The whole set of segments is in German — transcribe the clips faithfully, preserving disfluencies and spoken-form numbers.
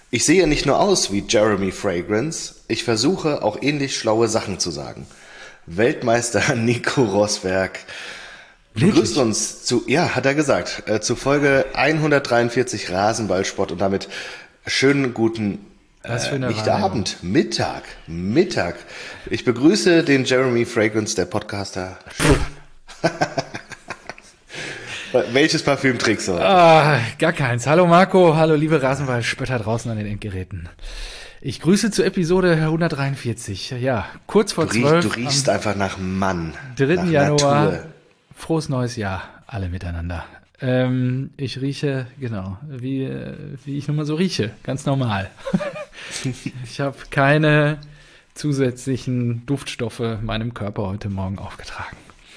Ich sehe nicht nur aus wie Jeremy Fragrance, ich versuche auch ähnlich schlaue Sachen zu sagen. Weltmeister Nico Rosberg begrüßt uns zu, ja, hat er gesagt, äh, zu Folge hundertdreiundvierzig Rasenballsport und damit schönen guten äh, nicht Abend, Mittag, Mittag. Ich begrüße den Jeremy Fragrance, der Podcaster. Welches Parfüm trägst du heute? Ah, gar keins. Hallo Marco, hallo liebe Rasenballspötter draußen an den Endgeräten. Ich grüße zur Episode hundertdreiundvierzig. Ja, kurz vor zwölf. Du riechst einfach nach Mann. dritten Januar. Natur. Frohes neues Jahr, alle miteinander. Ähm, ich rieche, genau, wie, wie ich nun mal so rieche. Ganz normal. Ich habe keine zusätzlichen Duftstoffe meinem Körper heute Morgen aufgetragen.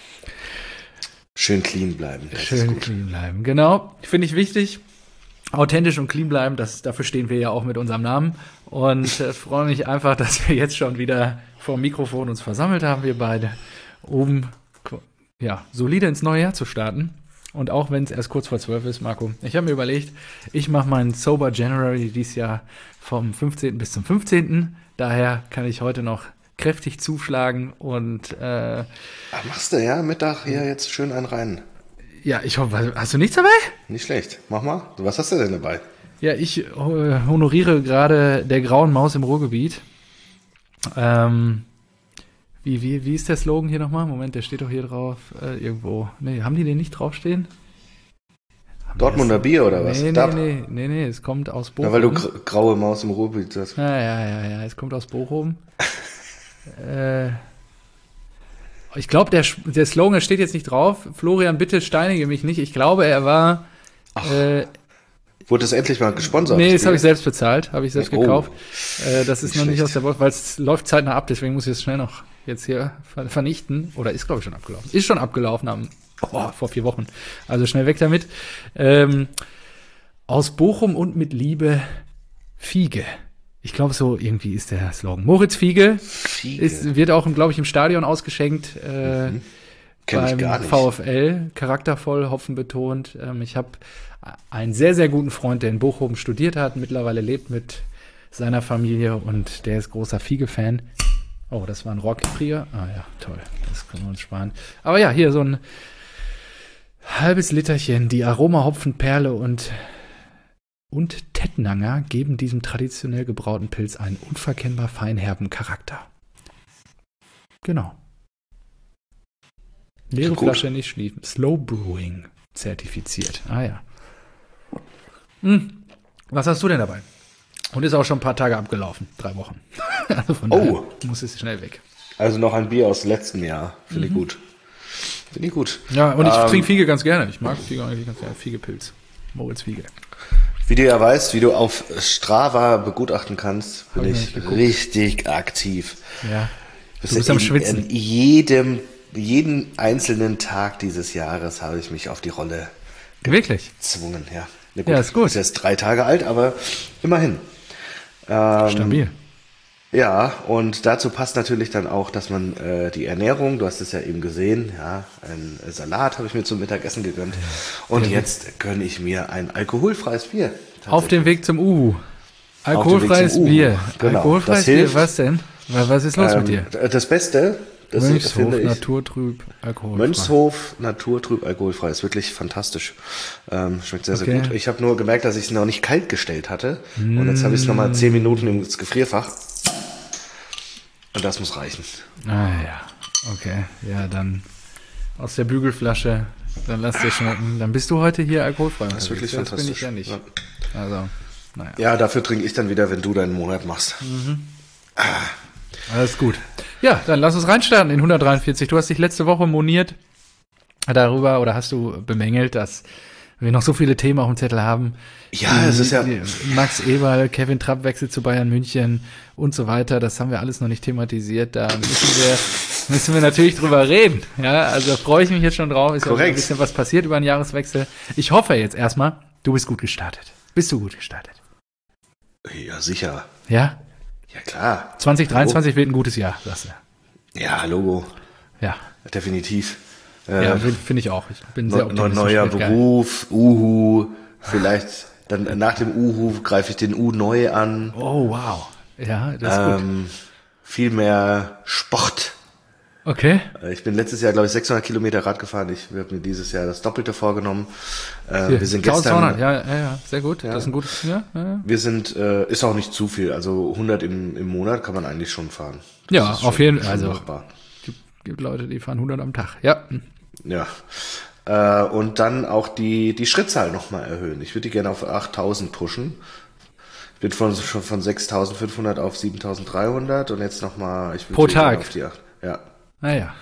Schön clean bleiben. Schön clean bleiben, genau. Finde ich wichtig. Authentisch und clean bleiben, das, dafür stehen wir ja auch mit unserem Namen. Und äh, freue mich einfach, dass wir jetzt schon wieder vor dem Mikrofon uns versammelt haben, wir beide, um ja, solide ins neue Jahr zu starten. Und auch wenn es erst kurz vor zwölf ist, Marco, ich habe mir überlegt, ich mache meinen Sober January dieses Jahr vom fünfzehnten bis zum fünfzehnten Daher kann ich heute noch kräftig zuschlagen und äh, Ach, machst du, ja? Mittag hier jetzt schön einen rein. Ja, ich hoffe, hast du nichts dabei? Nicht schlecht. Mach mal. Was hast du denn dabei? Ja, ich äh, honoriere gerade der grauen Maus im Ruhrgebiet. Ähm, wie, wie, wie ist der Slogan hier nochmal? Moment, der steht doch hier drauf. Äh, irgendwo. Nee, haben die den nicht draufstehen? Haben Dortmunder Bier oder was? Nee, nee, nee, nee, nee, es kommt aus Bochum. Na, weil du gr- graue Maus im Ruhrgebiet hast. Ja, ja, ja, ja, es kommt aus Bochum. äh, ich glaube, der, der Slogan steht jetzt nicht drauf. Florian, bitte steinige mich nicht. Ich glaube, er war... Ach, äh, wurde das endlich mal gesponsert? Nee, das habe ich selbst bezahlt, habe ich selbst oh, gekauft. Äh, das ist nicht noch nicht schlecht. aus der Wolf, weil es läuft zeitnah ab, deswegen muss ich es schnell noch jetzt hier ver- vernichten. Oder ist, glaube ich, schon abgelaufen. Ist schon abgelaufen am, oh, vor vier Wochen. Also schnell weg damit. Ähm, aus Bochum und mit Liebe Fiege. Ich glaube, so irgendwie ist der Slogan. Moritz Fiege, Fiege. Ist, wird auch, glaube ich, im Stadion ausgeschenkt. Äh, Mhm. Kenn beim ich gar nicht. VfL, charaktervoll, Hopfen betont. Ähm, ich habe einen sehr, sehr guten Freund, der in Bochum studiert hat, mittlerweile lebt mit seiner Familie und der ist großer Fiege-Fan. Oh, das war ein Rohrkrieger. Ah ja, toll, das können wir uns sparen. Aber ja, hier so ein halbes Literchen, die Aroma-Hopfenperle und und Tettnanger geben diesem traditionell gebrauten Pilz einen unverkennbar feinherben Charakter. Genau. Leere Flasche nicht schließen. Slow Brewing zertifiziert. Ah ja. Hm. Was hast du denn dabei? Und ist auch schon ein paar Tage abgelaufen. Drei Wochen. Also von Oh. daher muss es schnell weg. Also noch ein Bier aus letztem Jahr. Finde ich gut. Finde ich gut. Ja, und ich Ähm, trinke Fiege ganz gerne. Ich mag Fiege eigentlich ganz gerne. Fiegepilz. Moritz Fiege. Wie du ja weißt, wie du auf Strava begutachten kannst, bin Hab ich ich nicht geguckt. richtig aktiv. Ja. Das Du bist in, am Schwitzen. In jedem, jeden einzelnen Tag dieses Jahres habe ich mich auf die Rolle Wirklich? gezwungen. Ja, Na Ja, ist gut. Ist jetzt drei Tage alt, aber immerhin. Ähm, Stabil. Ja, und dazu passt natürlich dann auch, dass man äh, die Ernährung, du hast es ja eben gesehen, ja, ein Salat habe ich mir zum Mittagessen gegönnt. Und Ja, jetzt gönne ich mir ein alkoholfreies Bier. Auf dem Weg zum Uhu. Auf dem Weg Alkoholfreies zum Uhu. Bier. Genau, Alkoholfreies das Bier, hilft. was denn? Was ist los Ähm, mit dir? Das Beste, das Mönchshof, finde ich, Naturtrüb, alkoholfrei. Mönchshof, Naturtrüb, alkoholfrei, ist wirklich fantastisch. Ähm, schmeckt sehr, sehr Okay. gut. Ich habe nur gemerkt, dass ich es noch nicht kalt gestellt hatte. Und jetzt habe ich es nochmal zehn Minuten ins Gefrierfach. Und das muss reichen. Ah ja, okay. Ja, dann aus der Bügelflasche, dann lass dir schmecken. Dann bist du heute hier alkoholfrei. Das ist wirklich das bin ich fantastisch. ja nicht. Ja. Also, naja. Ja, dafür trinke ich dann wieder, wenn du deinen Monat machst. Alles gut. Ja, dann lass uns reinstarten in hundertdreiundvierzig. Du hast dich letzte Woche moniert darüber oder hast du bemängelt, dass wir noch so viele Themen auf dem Zettel haben. Ja, es ist ja- die- Max Eberl, Kevin Trapp wechselt zu Bayern München und so weiter. Das haben wir alles noch nicht thematisiert. Da müssen wir, müssen wir natürlich drüber reden. Ja, also da freue ich mich jetzt schon drauf. Ist ja Korrekt. ein bisschen was passiert über den Jahreswechsel. Ich hoffe jetzt erstmal, du bist gut gestartet. Bist du gut gestartet? Ja, sicher. Ja? Ja, klar. zwanzig dreiundzwanzig wird ein gutes Jahr, sagst du. Ja, Logo. Ja. Definitiv. Äh, Ja, finde find ich auch. Ich bin sehr neu, optimistisch. neuer Wird geil. Beruf, Uhu, vielleicht Dann nach dem Uhu greife ich den U neu an. Oh, wow. Ja, das ist ähm, gut. Viel mehr Sport. Okay. Ich bin letztes Jahr, glaube ich, sechshundert Kilometer Rad gefahren. Ich habe mir dieses Jahr das Doppelte vorgenommen. Äh, wir sind gestern. Ja, ja, ja, sehr gut. Ja. Das ist ein gutes. Ja, ja. Wir sind, äh, ist auch nicht zu viel. Also hundert im, im Monat kann man eigentlich schon fahren. Das ja, auf jeden Fall. Also gibt, gibt Leute, die fahren hundert am Tag. Ja. Ja. Äh, und dann auch die die Schrittzahl nochmal erhöhen. Ich würde die gerne auf achttausend pushen. Ich bin von, schon von sechstausendfünfhundert auf siebentausenddreihundert und jetzt nochmal. Ich Pro Tag. Auf die acht. Ja. Naja.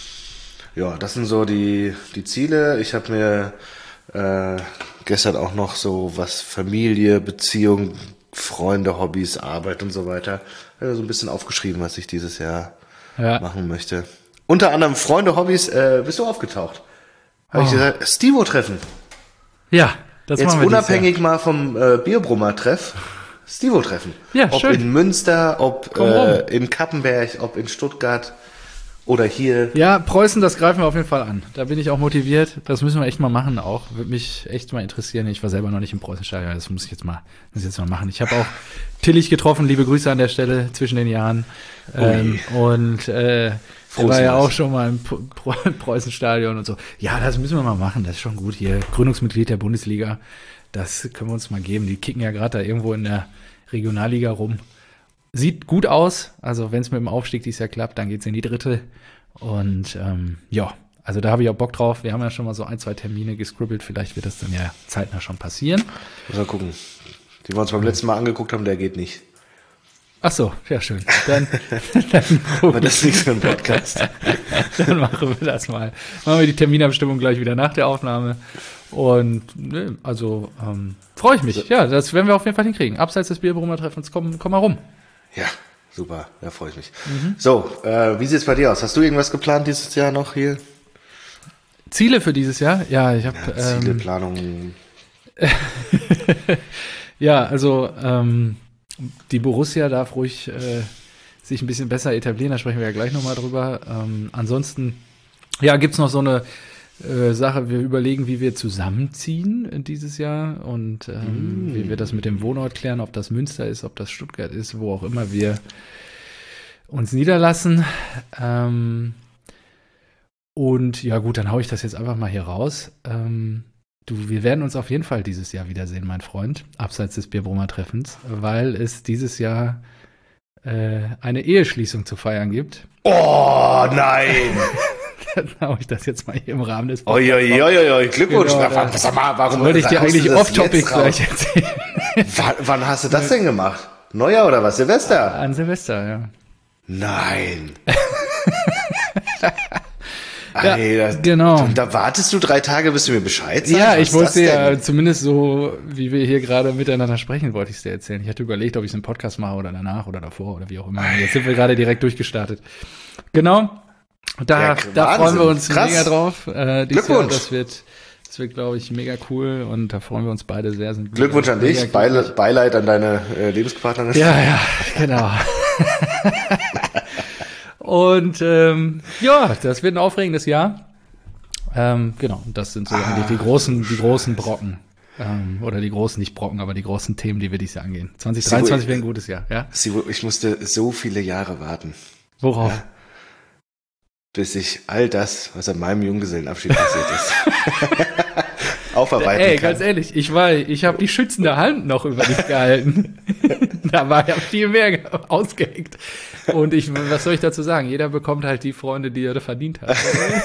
Ja, das sind so die, die Ziele. Ich habe mir äh, gestern auch noch so was Familie, Beziehung, Freunde, Hobbys, Arbeit und so weiter, also so ein bisschen aufgeschrieben, was ich dieses Jahr ja. machen möchte. Unter anderem Freunde, Hobbys, äh, bist du aufgetaucht. Habe oh. ich gesagt, Stivo-Treffen. Ja, das Jetzt machen wir unabhängig mal vom äh, Bierbrummer-Treff. Stivo-Treffen. Ja, ob schön. in Münster, ob äh, in Kappenberg, ob in Stuttgart. Oder hier. Ja, Preußen, das greifen wir auf jeden Fall an. Da bin ich auch motiviert. Das müssen wir echt mal machen auch. Würde mich echt mal interessieren. Ich war selber noch nicht im Preußenstadion. Das muss ich jetzt mal, muss ich jetzt mal machen. Ich habe auch Tillich getroffen. Liebe Grüße an der Stelle zwischen den Jahren. Ähm, und äh, er war ja auch schon mal im Preußenstadion und so. Ja, das müssen wir mal machen. Das ist schon gut hier. Gründungsmitglied der Bundesliga. Das können wir uns mal geben. Die kicken ja gerade da irgendwo in der Regionalliga rum. Sieht gut aus, also wenn es mit dem Aufstieg dieses Jahr klappt, dann geht's in die dritte. Und ähm, ja, also da habe ich auch Bock drauf. Wir haben ja schon mal so ein, zwei Termine gescribbelt. Vielleicht wird das dann ja zeitnah schon passieren. Muss mal gucken. Die wir uns beim letzten Mal angeguckt haben, der geht nicht. Ach so, ja schön. Dann, dann aber das ist nichts für einen Podcast. Dann machen wir das mal. Machen wir die Terminabstimmung gleich wieder nach der Aufnahme. Und ne, also ähm, freue ich mich. Ja, das werden wir auf jeden Fall hinkriegen. Abseits des Bierbrummer Treffens, komm, komm mal rum. Ja, super, da freue ich mich. Mhm. So, äh, wie sieht's bei dir aus? Hast du irgendwas geplant dieses Jahr noch hier? Ziele für dieses Jahr? Ja, ich habe ja, Ziele, ähm, Planung. Ja, also ähm, die Borussia darf ruhig äh, sich ein bisschen besser etablieren. Da sprechen wir ja gleich nochmal drüber. Ähm, ansonsten, ja, gibt's noch so eine äh, Sache. Wir überlegen, wie wir zusammenziehen dieses Jahr und ähm, mm. wie wir das mit dem Wohnort klären, ob das Münster ist, ob das Stuttgart ist, wo auch immer wir uns niederlassen. Ähm, und ja gut, dann hau ich das jetzt einfach mal hier raus. Ähm, du, wir werden uns auf jeden Fall dieses Jahr wiedersehen, mein Freund, abseits des Bierbrummer Treffens, weil es dieses Jahr äh, eine Eheschließung zu feiern gibt. Oh nein! Dann hau ich das jetzt mal hier im Rahmen des Podcasts. Oi, Glückwunsch. Genau, warum das warum würde ich dir eigentlich off-topic gleich erzählen? wann, wann hast du das denn gemacht? Neujahr oder was? Silvester? An Silvester, ja. Nein. Ja, Ey, das, genau. Da wartest du drei Tage, bis du mir Bescheid sagst? Ja, ich wollte ja zumindest so, wie wir hier gerade miteinander sprechen, wollte ich es dir erzählen. Ich hatte überlegt, ob ich es im Podcast mache oder danach oder davor oder wie auch immer. Jetzt sind wir gerade direkt durchgestartet. Genau. Da, ja, da freuen wir uns Krass. mega drauf. Äh, Glückwunsch. Jahr, das wird, das wird, glaube ich, mega cool und da freuen wir uns beide sehr. Sind Glückwunsch an dich, Beile, Beileid an deine äh, Lebenspartnerin. Ja, ja, genau. Und ähm, ja, das wird ein aufregendes Jahr. Ähm, genau, das sind so ah, eigentlich die großen, die großen Brocken. Ähm, oder die großen, nicht Brocken, aber die großen Themen, die wir dieses Jahr angehen. zwanzig dreiundzwanzig wäre ein gutes Jahr, ja? Ich musste so viele Jahre warten. Worauf? Ja, bis ich all das, was an meinem Junggesellenabschied passiert ist, aufarbeiten Ey, kann. ganz ehrlich, ich war, ich habe die schützende Hand noch über dich gehalten. Da war ja viel mehr ausgeheckt. Und ich, was soll ich dazu sagen? Jeder bekommt halt die Freunde, die er verdient hat.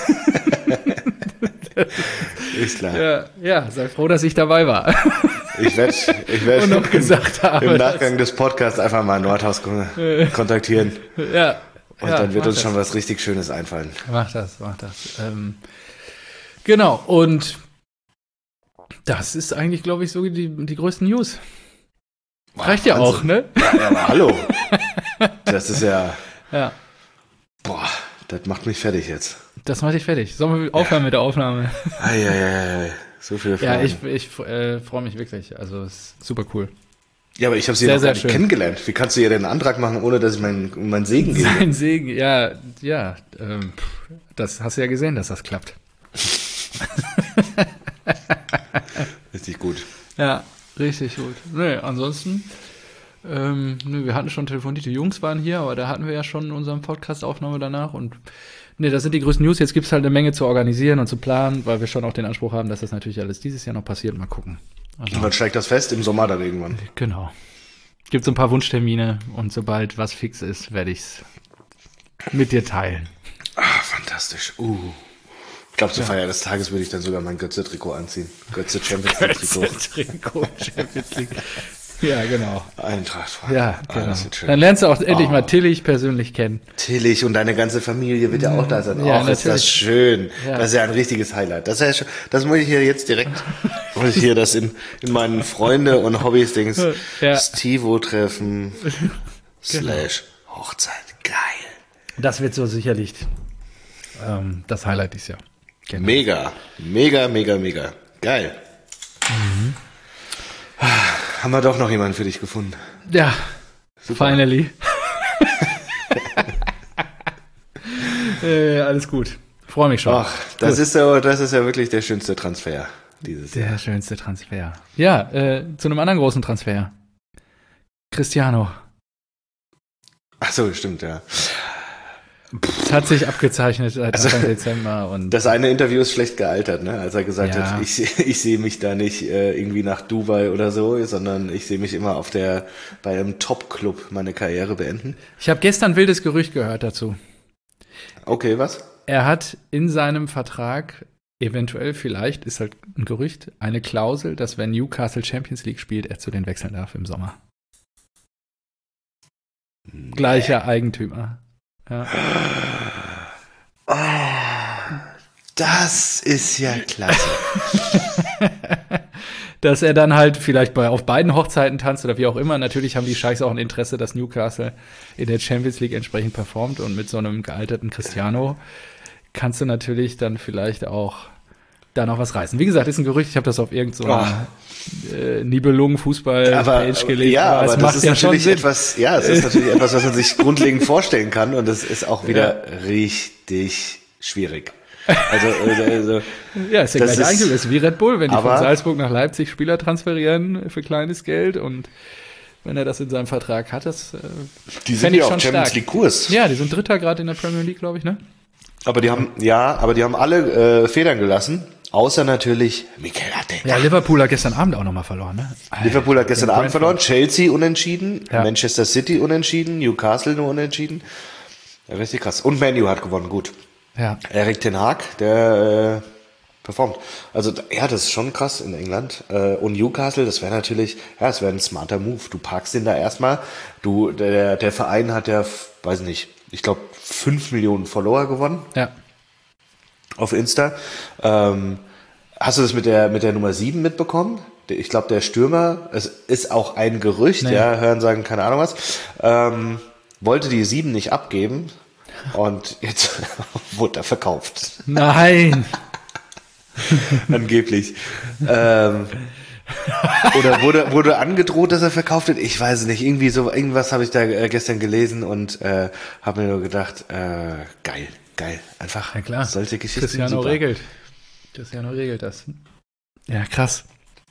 Ist klar. Ja, ja, sei froh, dass ich dabei war. Ich werde ich werd noch gesagt habe, im Nachgang des Podcasts einfach mal Nordhaus kontaktieren. Ja. Und ja, dann wird uns das. schon was richtig Schönes einfallen. Mach das, mach das. Ähm, genau, und das ist eigentlich, glaube ich, so die, die größten News. Boah, reicht ja auch, ne? Ja, ja, aber hallo. Das ist ja... Ja. Boah, das macht mich fertig jetzt. Das macht dich fertig. Sollen wir aufhören ja. mit der Aufnahme? Ei, ei, ei, so viele Fragen. Ja, ich, ich äh, freue mich wirklich. Also, es ist super cool. Ja, aber ich habe sie sehr, noch gar nicht schön. kennengelernt. Wie kannst du ihr denn einen Antrag machen, ohne dass ich meinen mein Segen gebe? Sein Segen, ja, ja. Ähm, das hast du ja gesehen, dass das klappt. Richtig gut. Ja, Richtig gut. Nee, ansonsten, ähm, nee, wir hatten schon telefoniert, die Jungs waren hier, aber da hatten wir ja schon in unserem Podcast-Aufnahme danach und nee, das sind die größten News. Jetzt gibt es halt eine Menge zu organisieren und zu planen, weil wir schon auch den Anspruch haben, dass das natürlich alles dieses Jahr noch passiert. Mal gucken. Also, und dann steigt das fest im Sommer dann irgendwann. Genau. Gibt so ein paar Wunschtermine und sobald was fix ist, werde ich es mit dir teilen. Ah, fantastisch. Uh. Ich glaube, zur ja. Feier des Tages würde ich dann sogar mein Götze-Trikot anziehen. Götze Champions League Trikot. Götze-Trikot Champions League. Ja, genau. Eintracht. Ja, genau. Ah, dann lernst du auch endlich oh. mal Tillich persönlich kennen. Tillich und deine ganze Familie wird ja auch da sein. Ja, auch ist das schön. Ja. Das ist ja ein richtiges Highlight. Das, ist ja, das muss ich hier jetzt direkt, muss ich hier das in, in meinen Freunde und Hobbys-Dings, ja. Stivo-Treffen, genau. slash Hochzeit. Geil. Das wird so sicherlich ähm, das Highlight dieses Jahr. Genau. Mega, mega, mega, mega. Geil. Mhm. Haben wir doch noch jemanden für dich gefunden. Ja, super. Finally. äh, alles gut. Freue mich schon. Ach, das ist, ja, das ist ja wirklich der schönste Transfer dieses der Jahr. Der schönste Transfer. Ja, äh, zu einem anderen großen Transfer. Cristiano. Ach so, stimmt, ja. Es hat sich abgezeichnet seit also, Anfang Dezember. Und das eine Interview ist schlecht gealtert, ne? Als er gesagt ja. hat, ich, ich sehe mich da nicht äh, irgendwie nach Dubai oder so, sondern ich sehe mich immer auf der bei einem Top-Club meine Karriere beenden. Ich habe gestern ein wildes Gerücht gehört dazu. Okay, was? Er hat in seinem Vertrag eventuell, vielleicht, ist halt ein Gerücht, eine Klausel, dass wenn Newcastle Champions League spielt, er zu denen wechseln darf im Sommer. Nee. Gleicher Eigentümer. Ja. Oh, das ist ja klasse. Dass er dann halt vielleicht bei auf beiden Hochzeiten tanzt oder wie auch immer. Natürlich haben die Scheichs auch ein Interesse, dass Newcastle in der Champions League entsprechend performt und mit so einem gealterten Cristiano kannst du natürlich dann vielleicht auch da noch was reißen. Wie gesagt, ist ein Gerücht, ich habe das auf irgendeiner so äh, Nibelungen-Fußball-Page gelesen. Ja, aber, aber das macht ist ja natürlich schon etwas, ja, es ist natürlich etwas, was man sich grundlegend vorstellen kann und das ist auch wieder ja. richtig schwierig. Also, also ja, ist ja gleich eigentlich, ist wie Red Bull, wenn die von Salzburg nach Leipzig Spieler transferieren für kleines Geld und wenn er das in seinem Vertrag hat, das äh, die sind ja auch Champions League Kurs. Ja, die sind Dritter gerade in der Premier League, glaube ich, ne? Aber die haben, ja, aber die haben alle äh, Federn gelassen. Außer natürlich Mikel Arteta. Ja, Liverpool hat gestern Abend auch nochmal verloren, ne? Liverpool hat gestern Abend verloren, Chelsea unentschieden, ja. Manchester City unentschieden, Newcastle nur unentschieden. Ja, richtig krass. Und Man U hat gewonnen, gut. Ja. Erik ten Hag, der äh, performt. Also ja, das ist schon krass in England. Äh, und Newcastle, das wäre natürlich, ja, das wäre ein smarter Move. Du parkst den da erstmal. Du, der, der Verein hat ja, weiß nicht, ich glaube, fünf Millionen Follower gewonnen. Ja. Auf Insta. Ähm, hast du das mit der mit der Nummer sieben mitbekommen? Ich glaube, der Stürmer, es ist auch ein Gerücht, nee. ja, hören sagen, keine Ahnung was, ähm, wollte die sieben nicht abgeben und jetzt wurde er verkauft. Nein! Angeblich. ähm, oder wurde wurde angedroht, dass er verkauft wird? Ich weiß es nicht. Irgendwie so, irgendwas habe ich da äh, gestern gelesen und äh, habe mir nur gedacht, äh, geil. Geil, einfach ja, klar. solche Geschichten. Cristiano super. regelt. Cristiano regelt das. Ja, krass.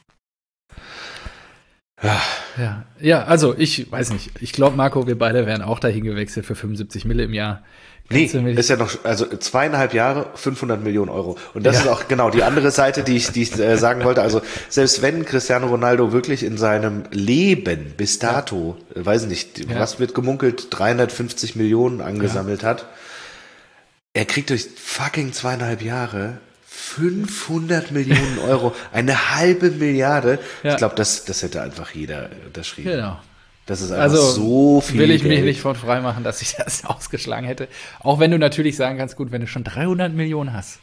Ja. Ja, ja, also ich weiß nicht. Ich glaube, Marco, wir beide wären auch dahin gewechselt für fünfundsiebzig Mille im Jahr. Kannst nee, ist ja noch, also zweieinhalb Jahre, fünfhundert Millionen Euro. Und das ja. ist auch genau die andere Seite, die ich, die ich äh, sagen wollte. Also selbst wenn Cristiano Ronaldo wirklich in seinem Leben bis dato, ja. weiß nicht, ja. was wird gemunkelt, dreihundertfünfzig Millionen angesammelt ja. hat, er kriegt durch fucking zweieinhalb Jahre fünfhundert Millionen Euro, eine halbe Milliarde. Ja. Ich glaube, das, das hätte einfach jeder unterschrieben. Genau. Das ist einfach also, so viel will ich Geld. mich nicht von frei machen, dass ich das ausgeschlagen hätte. Auch wenn du natürlich sagen kannst, gut, wenn du schon dreihundert Millionen hast.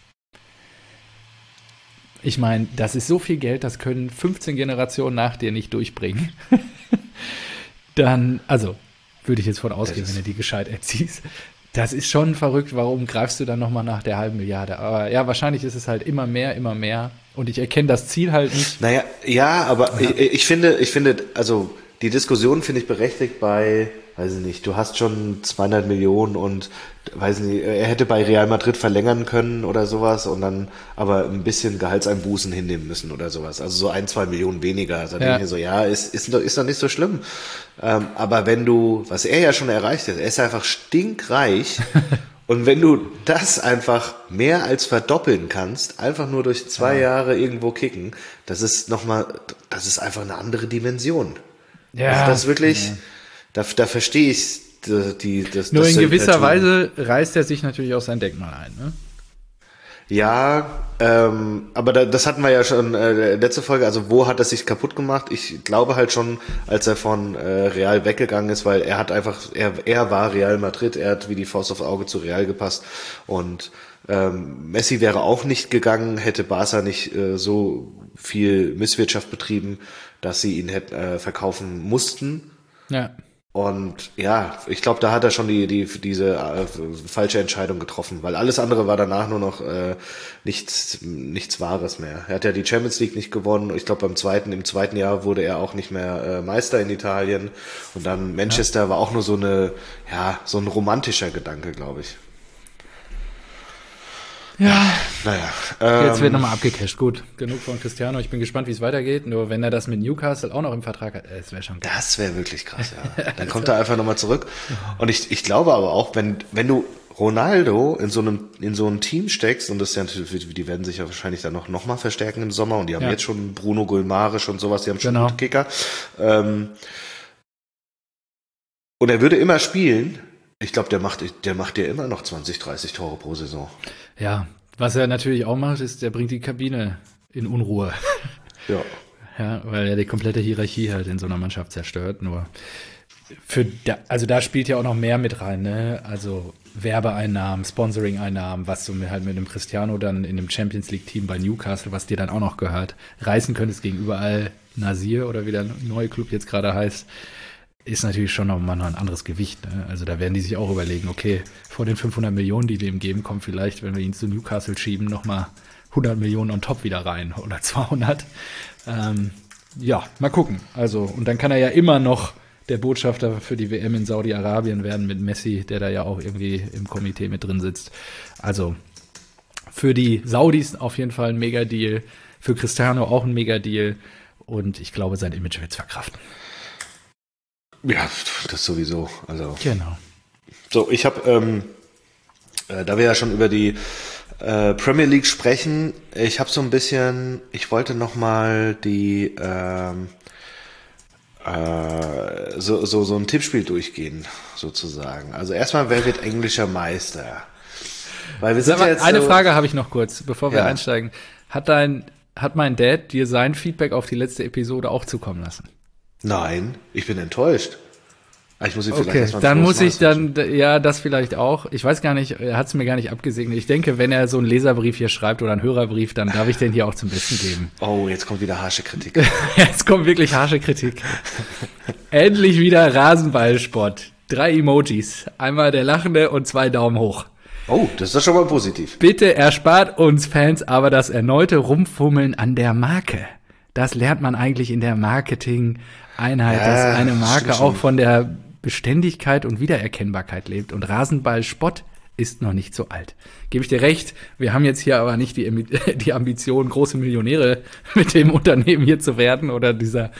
Ich meine, das ist so viel Geld, das können fünfzehn Generationen nach dir nicht durchbringen. Dann, also, würde ich jetzt von ausgehen, wenn du die gescheit erziehst. Das ist schon verrückt, warum greifst du dann nochmal nach der halben Milliarde? Aber ja, wahrscheinlich ist es halt immer mehr, immer mehr. Und ich erkenne das Ziel halt nicht. Naja, ja, aber ja. Ich, ich finde, ich finde, also die Diskussion finde ich berechtigt bei, weiß ich nicht, du hast schon zweihundert Millionen und, weiß nicht, er hätte bei Real Madrid verlängern können oder sowas und dann aber ein bisschen Gehaltseinbußen hinnehmen müssen oder sowas. Also so ein, zwei Millionen weniger. Also dann Ja. denke ich so, ja, ist, ist, doch, ist doch nicht so schlimm. Ähm, aber wenn du, was er ja schon erreicht hat, er ist einfach stinkreich. Und wenn du das einfach mehr als verdoppeln kannst, einfach nur durch zwei ja. Jahre irgendwo kicken, das ist nochmal, das ist einfach eine andere Dimension. Ja. Also das ist wirklich, ja. da, da verstehe ich die, die, das. Nur das in gewisser Söldnertum. Weise reißt er sich natürlich auch sein Denkmal ein, ne? Ja, ähm, aber da, das hatten wir ja schon äh, letzte Folge, also wo hat er sich kaputt gemacht? Ich glaube halt schon, als er von äh, Real weggegangen ist, weil er hat einfach, er, er war Real Madrid, er hat wie die Faust aufs Auge zu Real gepasst und ähm, Messi wäre auch nicht gegangen, hätte Barca nicht äh, so viel Misswirtschaft betrieben, dass sie ihn hätten äh, verkaufen mussten. Ja. Und ja, ich glaube, da hat er schon die, die diese äh, falsche Entscheidung getroffen, weil alles andere war danach nur noch äh, nichts nichts Wahres mehr. Er hat ja die Champions League nicht gewonnen. Ich glaube, beim zweiten im zweiten Jahr wurde er auch nicht mehr äh, Meister in Italien. Und dann Manchester ja. war auch nur so eine ja so ein romantischer Gedanke, glaube ich. Ja, naja. Ähm, Jetzt wird ähm, nochmal abgecasht. Gut, genug von Cristiano. Ich bin gespannt, wie es weitergeht. Nur wenn er das mit Newcastle auch noch im Vertrag hat, das wäre schon krass. Das wäre wirklich krass, ja. Dann kommt er einfach nochmal zurück. Und ich, ich glaube aber auch, wenn, wenn du Ronaldo in so einem, in so ein Team steckst, und das ist ja natürlich, die werden sich ja wahrscheinlich dann noch, noch mal verstärken im Sommer, und die haben ja. jetzt schon Bruno Guimaraes und sowas, die haben schon genau. gute Kicker. Ähm, und er würde immer spielen. Ich glaube, der macht, der macht dir immer noch zwanzig, dreißig Tore pro Saison. Ja, was er natürlich auch macht, ist, der bringt die Kabine in Unruhe. Ja. Ja, weil er die komplette Hierarchie halt in so einer Mannschaft zerstört. Nur für da, also da spielt ja auch noch mehr mit rein, ne? Also Werbeeinnahmen, Sponsoring-Einnahmen, was du halt mit dem Cristiano dann in dem Champions League-Team bei Newcastle, was dir dann auch noch gehört, reißen könntest gegenüber Al-Nasir oder wie der neue Club jetzt gerade heißt. Ist natürlich schon nochmal noch ein anderes Gewicht. Ne? Also da werden die sich auch überlegen, okay, vor den fünfhundert Millionen, die wir ihm geben, kommt vielleicht, wenn wir ihn zu Newcastle schieben, nochmal hundert Millionen on top wieder rein oder zweihundert. Ähm, ja, mal gucken. Also, und dann kann er ja immer noch der Botschafter für die W M in Saudi-Arabien werden mit Messi, der da ja auch irgendwie im Komitee mit drin sitzt. Also für die Saudis auf jeden Fall ein Mega-Deal, für Cristiano auch ein Mega-Deal und ich glaube, sein Image wird es verkraften. Ja, das sowieso. Also genau. So, ich habe, ähm, äh, da wir ja schon über die äh, Premier League sprechen, ich habe so ein bisschen, ich wollte noch mal die ähm, äh, so so so ein Tippspiel durchgehen, sozusagen. Also erstmal, wer wird englischer Meister? Weil wir sind mal, ja jetzt eine so, Frage habe ich noch kurz, bevor wir ja. einsteigen. Hat dein, hat mein Dad dir sein Feedback auf die letzte Episode auch zukommen lassen? Nein, ich bin enttäuscht. Ich muss ihn vielleicht okay, erstmal dann muss ich wünschen. dann, ja, das vielleicht auch. Ich weiß gar nicht, er hat es mir gar nicht abgesegnet. Ich denke, wenn er so einen Leserbrief hier schreibt oder einen Hörerbrief, dann darf ich den hier auch zum Besten geben. Oh, jetzt kommt wieder harsche Kritik. Jetzt kommt wirklich harsche Kritik. Endlich wieder Rasenballsport. Drei Emojis. Einmal der lachende und zwei Daumen hoch. Oh, das ist doch schon mal positiv. Bitte erspart uns Fans aber das erneute Rumfummeln an der Marke. Das lernt man eigentlich in der Marketing-Einheit, Ja, dass eine Marke stimmt schon. auch von der Beständigkeit und Wiedererkennbarkeit lebt. Und Rasenballsport ist noch nicht so alt. Gebe ich dir recht. Wir haben jetzt hier aber nicht die, die Ambition, große Millionäre mit dem Unternehmen hier zu werden oder dieser,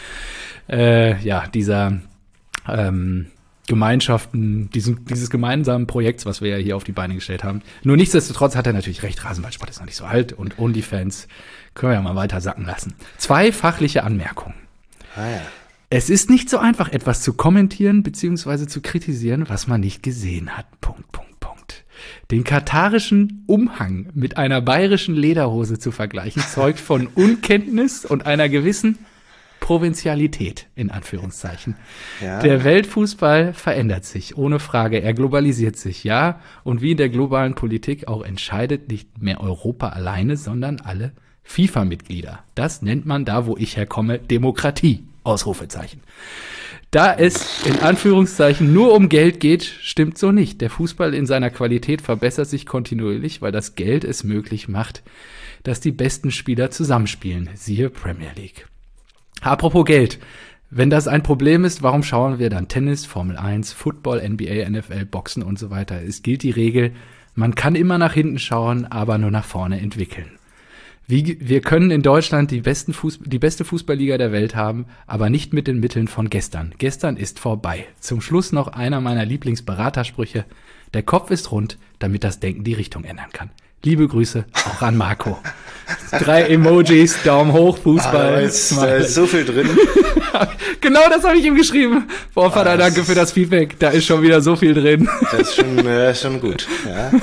äh, ja, dieser ähm, Gemeinschaften, diesen, dieses gemeinsamen Projekts, was wir ja hier auf die Beine gestellt haben. Nur nichtsdestotrotz hat er natürlich recht, Rasenballsport ist noch nicht so alt und OnlyFans können wir ja mal weiter sacken lassen. Zwei fachliche Anmerkungen. Ah, ja. Es ist nicht so einfach, etwas zu kommentieren bzw. zu kritisieren, was man nicht gesehen hat. Punkt, Punkt, Punkt. Den katarischen Umhang mit einer bayerischen Lederhose zu vergleichen, zeugt von Unkenntnis und einer gewissen Provinzialität, in Anführungszeichen. Ja. Der Weltfußball verändert sich, ohne Frage. Er globalisiert sich, ja. Und wie in der globalen Politik auch entscheidet nicht mehr Europa alleine, sondern alle FIFA-Mitglieder. Das nennt man da, wo ich herkomme, Demokratie. Ausrufezeichen. Da es in Anführungszeichen nur um Geld geht, stimmt so nicht. Der Fußball in seiner Qualität verbessert sich kontinuierlich, weil das Geld es möglich macht, dass die besten Spieler zusammenspielen. Siehe Premier League. Apropos Geld. Wenn das ein Problem ist, warum schauen wir dann Tennis, Formel eins, Football, N B A, N F L, Boxen und so weiter? Es gilt die Regel, man kann immer nach hinten schauen, aber nur nach vorne entwickeln. Wie, wir können in Deutschland die, besten Fußball, die beste Fußballliga der Welt haben, aber nicht mit den Mitteln von gestern. Gestern ist vorbei. Zum Schluss noch einer meiner Lieblingsberatersprüche. Der Kopf ist rund, damit das Denken die Richtung ändern kann. Liebe Grüße auch an Marco. Drei Emojis, Daumen hoch, Fußball. Ah, da, ist, da ist so viel drin. Genau das habe ich ihm geschrieben. Boah, Vater, ah, danke für das Feedback. Da ist schon wieder so viel drin. Das ist schon, äh, schon gut. Ja.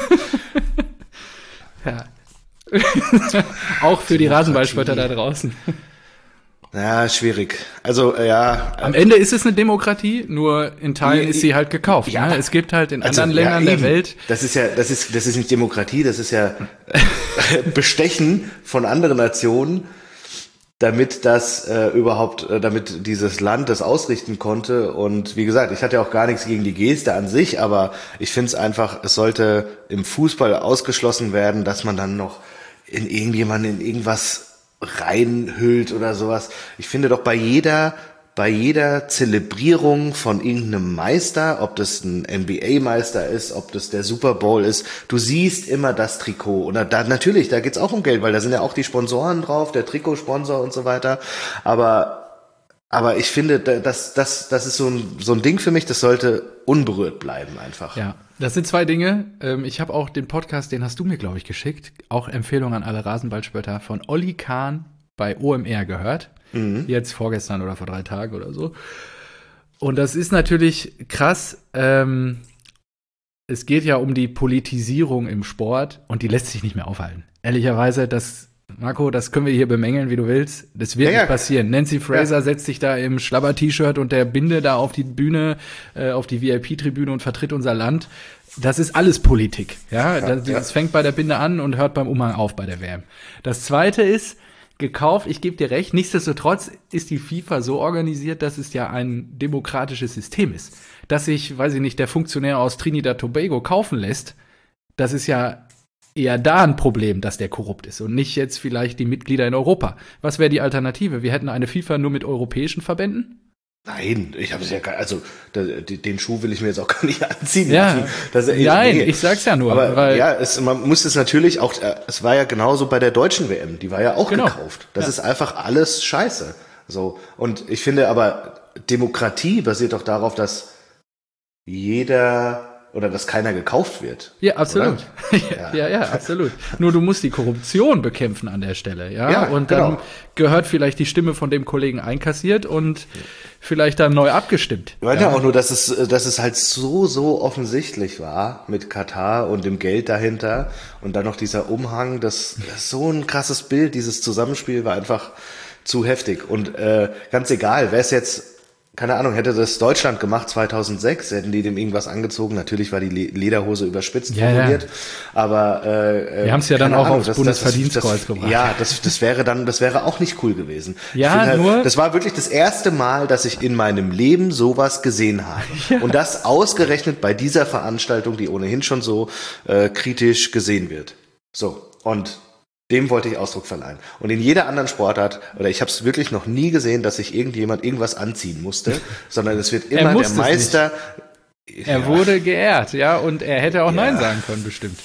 Ja. Auch für die Rasenballspötter da draußen. Ja, schwierig. Also, äh, ja. Am Ende ist es eine Demokratie, nur in Teilen die, ist sie halt gekauft. Ja. Ne? Es gibt halt in also, anderen Ländern ja, der Welt. Das ist ja, das ist, das ist nicht Demokratie, das ist ja Bestechen von anderen Nationen, damit das äh, überhaupt, äh, damit dieses Land das ausrichten konnte. Und wie gesagt, ich hatte ja auch gar nichts gegen die Geste an sich, aber ich finde es einfach, es sollte im Fußball ausgeschlossen werden, dass man dann noch in irgendjemanden in irgendwas reinhüllt oder sowas. Ich finde doch bei jeder, bei jeder Zelebrierung von irgendeinem Meister, ob das ein N B A-Meister ist, ob das der Super Bowl ist, du siehst immer das Trikot. Und da, natürlich, da geht's auch um Geld, weil da sind ja auch die Sponsoren drauf, der Trikotsponsor und so weiter. Aber, aber ich finde, das, das, das ist so ein, so ein Ding für mich, das sollte unberührt bleiben einfach. Ja. Das sind zwei Dinge. Ich habe auch den Podcast, den hast du mir, glaube ich, geschickt. Auch Empfehlung an alle Rasenballspötter von Olli Kahn bei O M R gehört. Mhm. Jetzt vorgestern oder vor drei Tagen oder so. Und das ist natürlich krass. Ähm, es geht ja um die Politisierung im Sport und die lässt sich nicht mehr aufhalten. Ehrlicherweise, das Marco, das können wir hier bemängeln, wie du willst. Das wird ja, nicht ja. passieren. Nancy Fraser ja. setzt sich da im Schlabber-T-Shirt und der Binde da auf die Bühne, äh, auf die V I P-Tribüne und vertritt unser Land. Das ist alles Politik. Ja, ja das, ja. das fängt bei der Binde an und hört beim Umhang auf bei der W M. Das Zweite ist, gekauft, ich gebe dir recht, nichtsdestotrotz ist die FIFA so organisiert, dass es ja ein demokratisches System ist. Dass sich, weiß ich nicht, der Funktionär aus Trinidad Tobago kaufen lässt, das ist ja eher da ein Problem, dass der korrupt ist und nicht jetzt vielleicht die Mitglieder in Europa. Was wäre die Alternative? Wir hätten eine FIFA nur mit europäischen Verbänden? Nein, ich habe es ja gar, also da, den Schuh will ich mir jetzt auch gar nicht anziehen ja. lassen. Das, äh, Nein, nee. ich sag's ja nur. Aber weil ja, es, man muss es natürlich auch, äh, es war ja genauso bei der deutschen W M, die war ja auch genau. gekauft. Das ja. ist einfach alles Scheiße. So. Und ich finde aber, Demokratie basiert doch darauf, dass jeder oder dass keiner gekauft wird. Ja, absolut. ja, ja, ja, absolut. Nur du musst die Korruption bekämpfen an der Stelle, ja. ja und dann genau. gehört vielleicht die Stimme von dem Kollegen einkassiert und vielleicht dann neu abgestimmt. Ich meine ja auch nur, dass es, dass es halt so, so offensichtlich war mit Katar und dem Geld dahinter und dann noch dieser Umhang, das, das ist so ein krasses Bild, dieses Zusammenspiel war einfach zu heftig und äh, ganz egal, wer es jetzt keine Ahnung, hätte das Deutschland gemacht zweitausendsechs, hätten die dem irgendwas angezogen. Natürlich war die Lederhose überspitzt ja, formuliert, ja. aber äh, wir haben es ja dann auch Ahnung, aufs das, Bundesverdienstkreuz das, das, gebracht. Ja, das, das wäre dann, das wäre auch nicht cool gewesen. Ja, halt, nur das war wirklich das erste Mal, dass ich in meinem Leben sowas gesehen habe. Ja. Und das ausgerechnet bei dieser Veranstaltung, die ohnehin schon so äh, kritisch gesehen wird. So, und dem wollte ich Ausdruck verleihen. Und in jeder anderen Sportart, oder ich habe es wirklich noch nie gesehen, dass sich irgendjemand irgendwas anziehen musste, sondern es wird immer der Meister. Er ja. wurde geehrt, ja, und er hätte auch ja. Nein sagen können, bestimmt.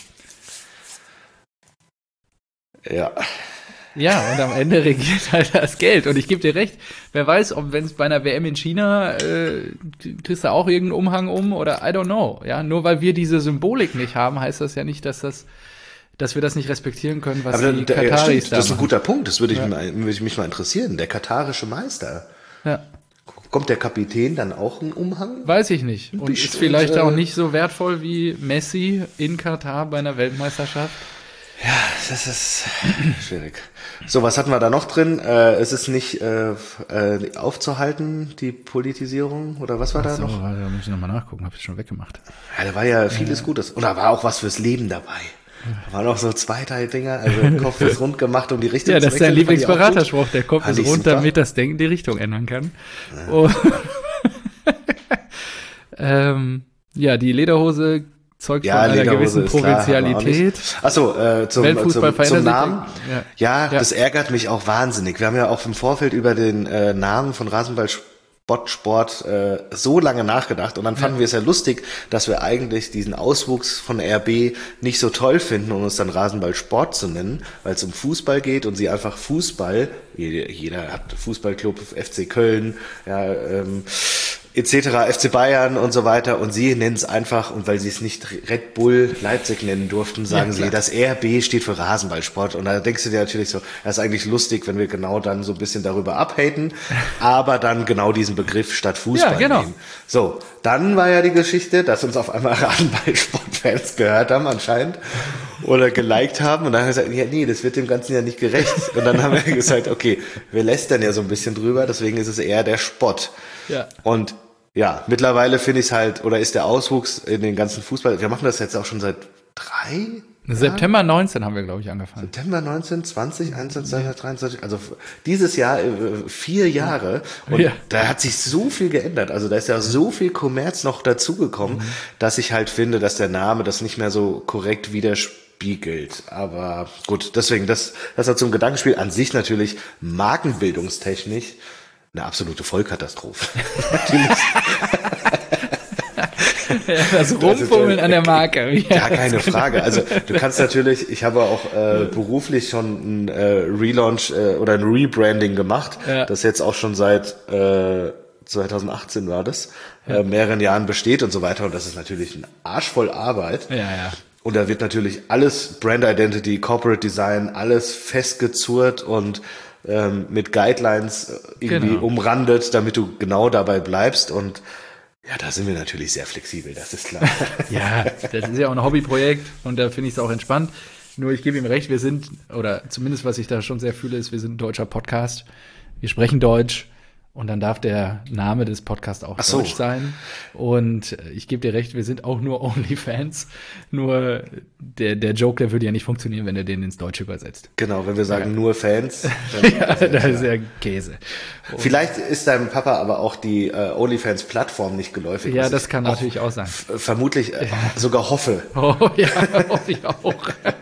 Ja. Ja, und am Ende regiert halt das Geld. Und ich gebe dir recht, wer weiß, ob wenn es bei einer W M in China, äh, kriegst du auch irgendeinen Umhang um oder I don't know. Ja, nur weil wir diese Symbolik nicht haben, heißt das ja nicht, dass das dass wir das nicht respektieren können, was aber die da, Kataris ja, stimmt, da das ist ein machen. guter Punkt, das würde ich, ja. mal, würde ich mich mal interessieren. Der katarische Meister. Ja. Kommt der Kapitän dann auch einen Umhang? Weiß ich nicht. Und Bestimmt, ist vielleicht äh, auch nicht so wertvoll wie Messi in Katar bei einer Weltmeisterschaft. Ja, das ist schwierig. So, was hatten wir da noch drin? Äh, es ist nicht äh, äh, aufzuhalten, die Politisierung, oder was war Ach da so, noch? Da muss ich nochmal nachgucken, habe ich schon weggemacht. Ja, da war ja vieles äh. Gutes. Und da war auch was fürs Leben dabei. Da waren auch so zwei, drei Dinger, also der Kopf ist rund gemacht, um die Richtung ja, zu das ist dein wechseln. Lieblingsberaterspruch, der Kopf Fand ist rund, super. damit das Denken die Richtung ändern kann. Ja. Oh. ähm, ja, die Lederhose zeugt ja, von einer Lederhose gewissen Provinzialität. Achso, äh, zum, Weltfußball zum, zum Namen. Ja. Ja, ja, das ärgert mich auch wahnsinnig. Wir haben ja auch im Vorfeld über den äh, Namen von Rasenball Botsport äh, so lange nachgedacht und dann fanden ja. wir es ja lustig, dass wir eigentlich diesen Auswuchs von R B nicht so toll finden und uns dann Rasenballsport zu nennen, weil es um Fußball geht und sie einfach Fußball, jeder, jeder hat Fußballclub, F C Köln, ja, ähm, et cetera, F C Bayern und so weiter und sie nennen es einfach, und weil sie es nicht Red Bull Leipzig nennen durften, sagen ja, sie, das R B steht für Rasenballsport, und da denkst du dir natürlich so, das ist eigentlich lustig, wenn wir genau dann so ein bisschen darüber abhaten, aber dann genau diesen Begriff statt Fußball ja, genau. nehmen. So, dann war ja die Geschichte, dass uns auf einmal Rasenballsportfans gehört haben anscheinend oder geliked haben, und dann haben wir gesagt, ja, nee, das wird dem Ganzen ja nicht gerecht, und dann haben wir gesagt, okay, wir lästern ja so ein bisschen drüber, deswegen ist es eher der Spott. Ja. Und ja, mittlerweile finde ich es halt, oder ist der Auswuchs in den ganzen Fußball, wir machen das jetzt auch schon seit drei September Jahren? neunzehn haben wir, glaube ich, angefangen. September neunzehn, zwanzig, einundzwanzig, dreiundzwanzig, also dieses Jahr äh, vier Jahre, und ja. da hat sich so viel geändert, also da ist ja so viel Kommerz noch dazugekommen, mhm. dass ich halt finde, dass der Name das nicht mehr so korrekt widerspiegelt, aber gut, deswegen, das, das hat zum Gedankenspiel an sich natürlich markenbildungstechnisch eine absolute Vollkatastrophe. Ja, das Rumfummeln an der Marke. Ja, keine Frage. Also du kannst natürlich, ich habe auch äh, beruflich schon ein äh, Relaunch äh, oder ein Rebranding gemacht, ja. das jetzt auch schon seit äh, zwanzig achtzehn war das, ja. äh, mehreren Jahren besteht und so weiter, und das ist natürlich ein Arsch voll Arbeit. Ja, ja. Und da wird natürlich alles Brand Identity, Corporate Design, alles festgezurrt und ähm, mit Guidelines irgendwie genau. umrandet, damit du genau dabei bleibst, und ja, da sind wir natürlich sehr flexibel, das ist klar. Ja, das ist ja auch ein Hobbyprojekt, und da finde ich es auch entspannt. Nur ich gebe ihm recht, wir sind, oder zumindest was ich da schon sehr fühle, ist, wir sind ein deutscher Podcast, wir sprechen Deutsch, und dann darf der Name des Podcasts auch so. Deutsch sein. Und ich gebe dir recht, wir sind auch nur OnlyFans. Nur der, der Joke, der würde ja nicht funktionieren, wenn er den ins Deutsche übersetzt. Genau, wenn wir sagen ja. nur Fans. Ja, das ist ja Käse. Und vielleicht ist deinem Papa aber auch die äh, OnlyFans-Plattform nicht geläufig. Ja, das kann auch natürlich auch sein. F- vermutlich äh, ja. sogar hoffe. Oh ja, hoffe ich auch.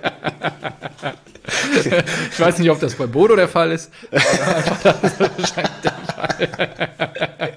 Ich weiß nicht, ob das bei Bodo der Fall ist, aber einfach das ist wahrscheinlich der Fall.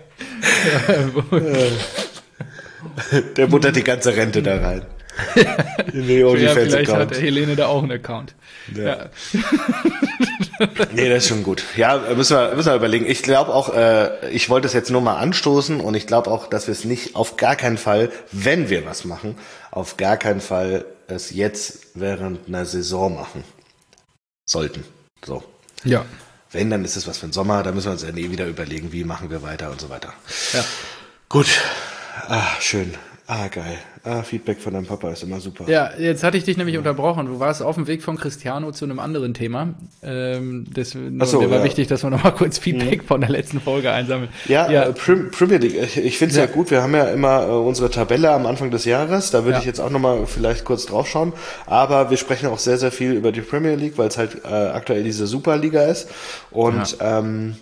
Ja, der buttert die ganze Rente da rein. In die OnlyFans-Account. Ja, vielleicht hat der Helene da auch einen Account. Ja. Ja. Nee, das ist schon gut. Ja, müssen wir, müssen wir überlegen. Ich glaube auch, äh, ich wollte es jetzt nur mal anstoßen, und ich glaube auch, dass wir es nicht, auf gar keinen Fall, wenn wir was machen, auf gar keinen Fall es jetzt während einer Saison machen sollten. So. Ja. Wenn, dann ist es was für den Sommer, da müssen wir uns ja eh wieder überlegen, wie machen wir weiter und so weiter. Ja. Gut. Ah, schön. Ah, geil. Ah, Feedback von deinem Papa ist immer super. Ja, jetzt hatte ich dich nämlich unterbrochen. Du warst auf dem Weg von Cristiano zu einem anderen Thema. Ähm, das Ach so, mir war ja. wichtig, dass wir noch mal kurz Feedback mhm. von der letzten Folge einsammeln. Ja, ja. Äh, Premier League. Ich, ich finde es ja. ja gut. Wir haben ja immer äh, unsere Tabelle am Anfang des Jahres. Da würde ja. ich jetzt auch noch mal vielleicht kurz drauf schauen. Aber wir sprechen auch sehr, sehr viel über die Premier League, weil es halt äh, aktuell diese Superliga ist. Und ja. ähm,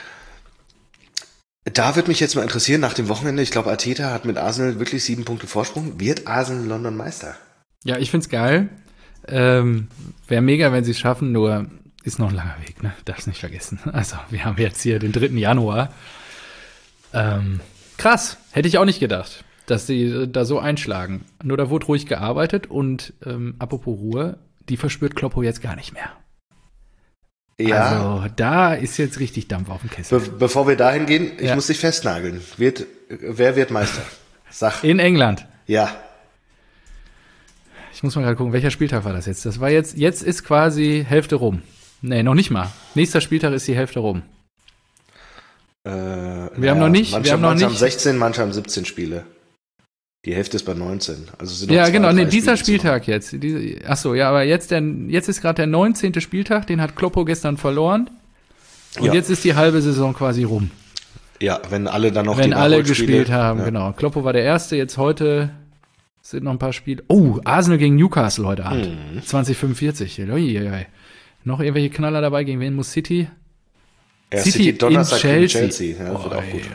da würde mich jetzt mal interessieren, nach dem Wochenende, ich glaube, Arteta hat mit Arsenal wirklich sieben Punkte Vorsprung. Wird Arsenal London Meister? Ja, ich find's geil. Ähm, Wäre mega, wenn sie es schaffen, nur ist noch ein langer Weg, ne? Darf's nicht vergessen. Also, wir haben jetzt hier den dritten Januar. Ähm, krass, hätte ich auch nicht gedacht, dass sie da so einschlagen. Nur da wurde ruhig gearbeitet, und ähm, apropos Ruhe, die verspürt Kloppo jetzt gar nicht mehr. Ja. Also, da ist jetzt richtig Dampf auf dem Kessel. Be- bevor wir dahin gehen, ich ja. muss dich festnageln. Wird, wer wird Meister? Sag. In England? Ja. Ich muss mal gerade gucken, welcher Spieltag war das jetzt? Das war jetzt, jetzt ist quasi Hälfte rum. Nee, noch nicht mal. Nächster Spieltag ist die Hälfte rum. Äh, wir ja, haben noch nicht, manche, wir haben noch manche nicht. haben sechzehn, manche haben siebzehn Spiele. Die Hälfte ist bei neunzehn. Also sind noch ja, zwei, genau, nee, dieser Spiele Spieltag jetzt. Diese, achso, ja, aber jetzt, der, jetzt ist gerade der neunzehnte Spieltag, den hat Kloppo gestern verloren. Und ja. jetzt ist die halbe Saison quasi rum. Ja, wenn alle dann noch wenn die alle gespielt haben, ja. genau. Kloppo war der Erste, jetzt heute sind noch ein paar Spiele. Oh, Arsenal gegen Newcastle heute Abend. Hm. zwanzig fünfundvierzig. Uiuiui. Noch irgendwelche Knaller dabei, gegen wen muss City? Ja, City, City Donnerstag gegen Chelsea. Ja, das oh, wird auch gut.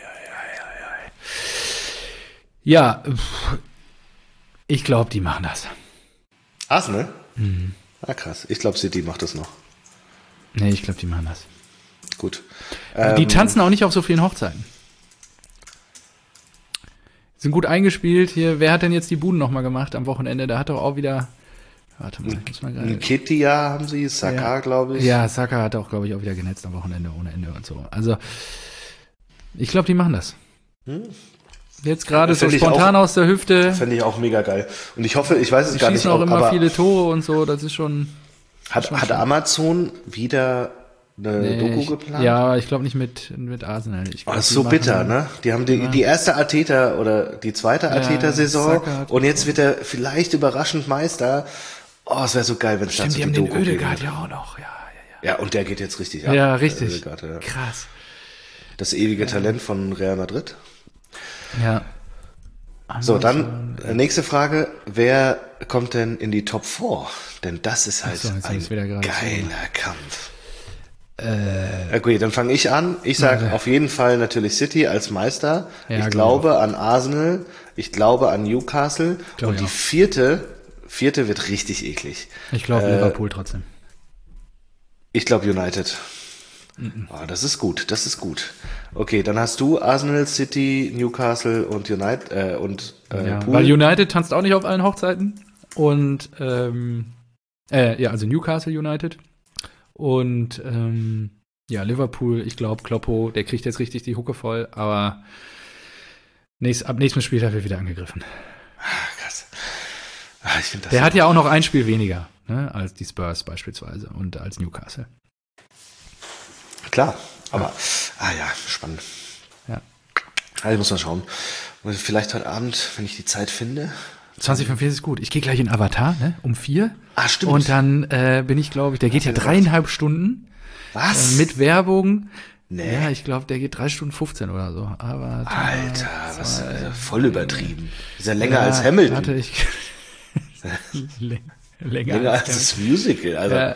Ja, ich glaube, die machen das. Arsenal? Mhm. Ah, krass. Ich glaube, City macht das noch. Nee, ich glaube, die machen das. Gut. Die ähm, tanzen auch nicht auf so vielen Hochzeiten. Sind gut eingespielt. Hier, wer hat denn jetzt die Buden nochmal gemacht am Wochenende? Da hat doch auch wieder. Warte mal, muss mal gerade. Kittia haben sie, Saka, ja. glaube ich. Ja, Saka hat auch, glaube ich, auch wieder genetzt am Wochenende ohne Ende und so. Also, ich glaube, die machen das. Hm? Jetzt gerade so spontan auch, aus der Hüfte. Fände ich auch mega geil. Und ich hoffe, ich weiß es die gar nicht. Die schießen auch immer aber viele Tore und so, das ist schon. Hat, schon hat Amazon wieder eine nee, Doku ich, geplant? Ja, ich glaube nicht mit, mit Arsenal. Ich glaub, oh, das ist so bitter, ne? Die haben die, ja. die erste Arteta oder die zweite Arteta-Saison ja, und jetzt wird er vielleicht überraschend Meister. Oh, es wäre so geil, wenn es dazu die, die haben Doku den Ödegaard ja auch noch. Ja, ja, ja. Ja, und der geht jetzt richtig ab. Ja, richtig. Ödegaard, ja. Krass. Das ewige ja. Talent von Real Madrid. Ja. So, dann äh, nächste Frage. Wer kommt denn in die Top vier? Denn das ist halt so, ein geiler so. Kampf. Äh, okay, dann fange ich an. Ich sage ja. auf jeden Fall natürlich City als Meister. Ja, ich glaube auch. an Arsenal. Ich glaube an Newcastle. Glaub und die vierte, vierte wird richtig eklig. Ich glaube äh, Liverpool trotzdem. Ich glaube United. Mhm. Oh, das ist gut, das ist gut. Okay, dann hast du Arsenal, City, Newcastle und United äh, und äh, ja, Pool. Weil United tanzt auch nicht auf allen Hochzeiten. Und ähm, äh, ja, also Newcastle United. Und ähm, ja, Liverpool, ich glaube, Kloppo, der kriegt jetzt richtig die Hucke voll, aber nächst, ab nächstem Spieltag wird wieder angegriffen. Ah, krass. Ah, ich find das der so hat ja auch noch ein Spiel weniger, ne, als die Spurs beispielsweise und als Newcastle. Klar, aber, ja. ah ja, spannend. Ja. Also muss man schauen. Vielleicht heute Abend, wenn ich die Zeit finde. zwanzig fünfundvierzig ist gut. Ich gehe gleich in Avatar, ne, um vier. Ah, stimmt. Und dann äh, bin ich, glaube ich, der geht ja dreieinhalb Stunden. Was? Äh, mit Werbung. Nee. Ja, ich glaube, der geht drei Stunden fünfzehn oder so. Aber Alter, was ist ja voll übertrieben. Ist ja länger ja, als Hamilton. Warte, ich länger, länger als, als das Musical. Also. Ja,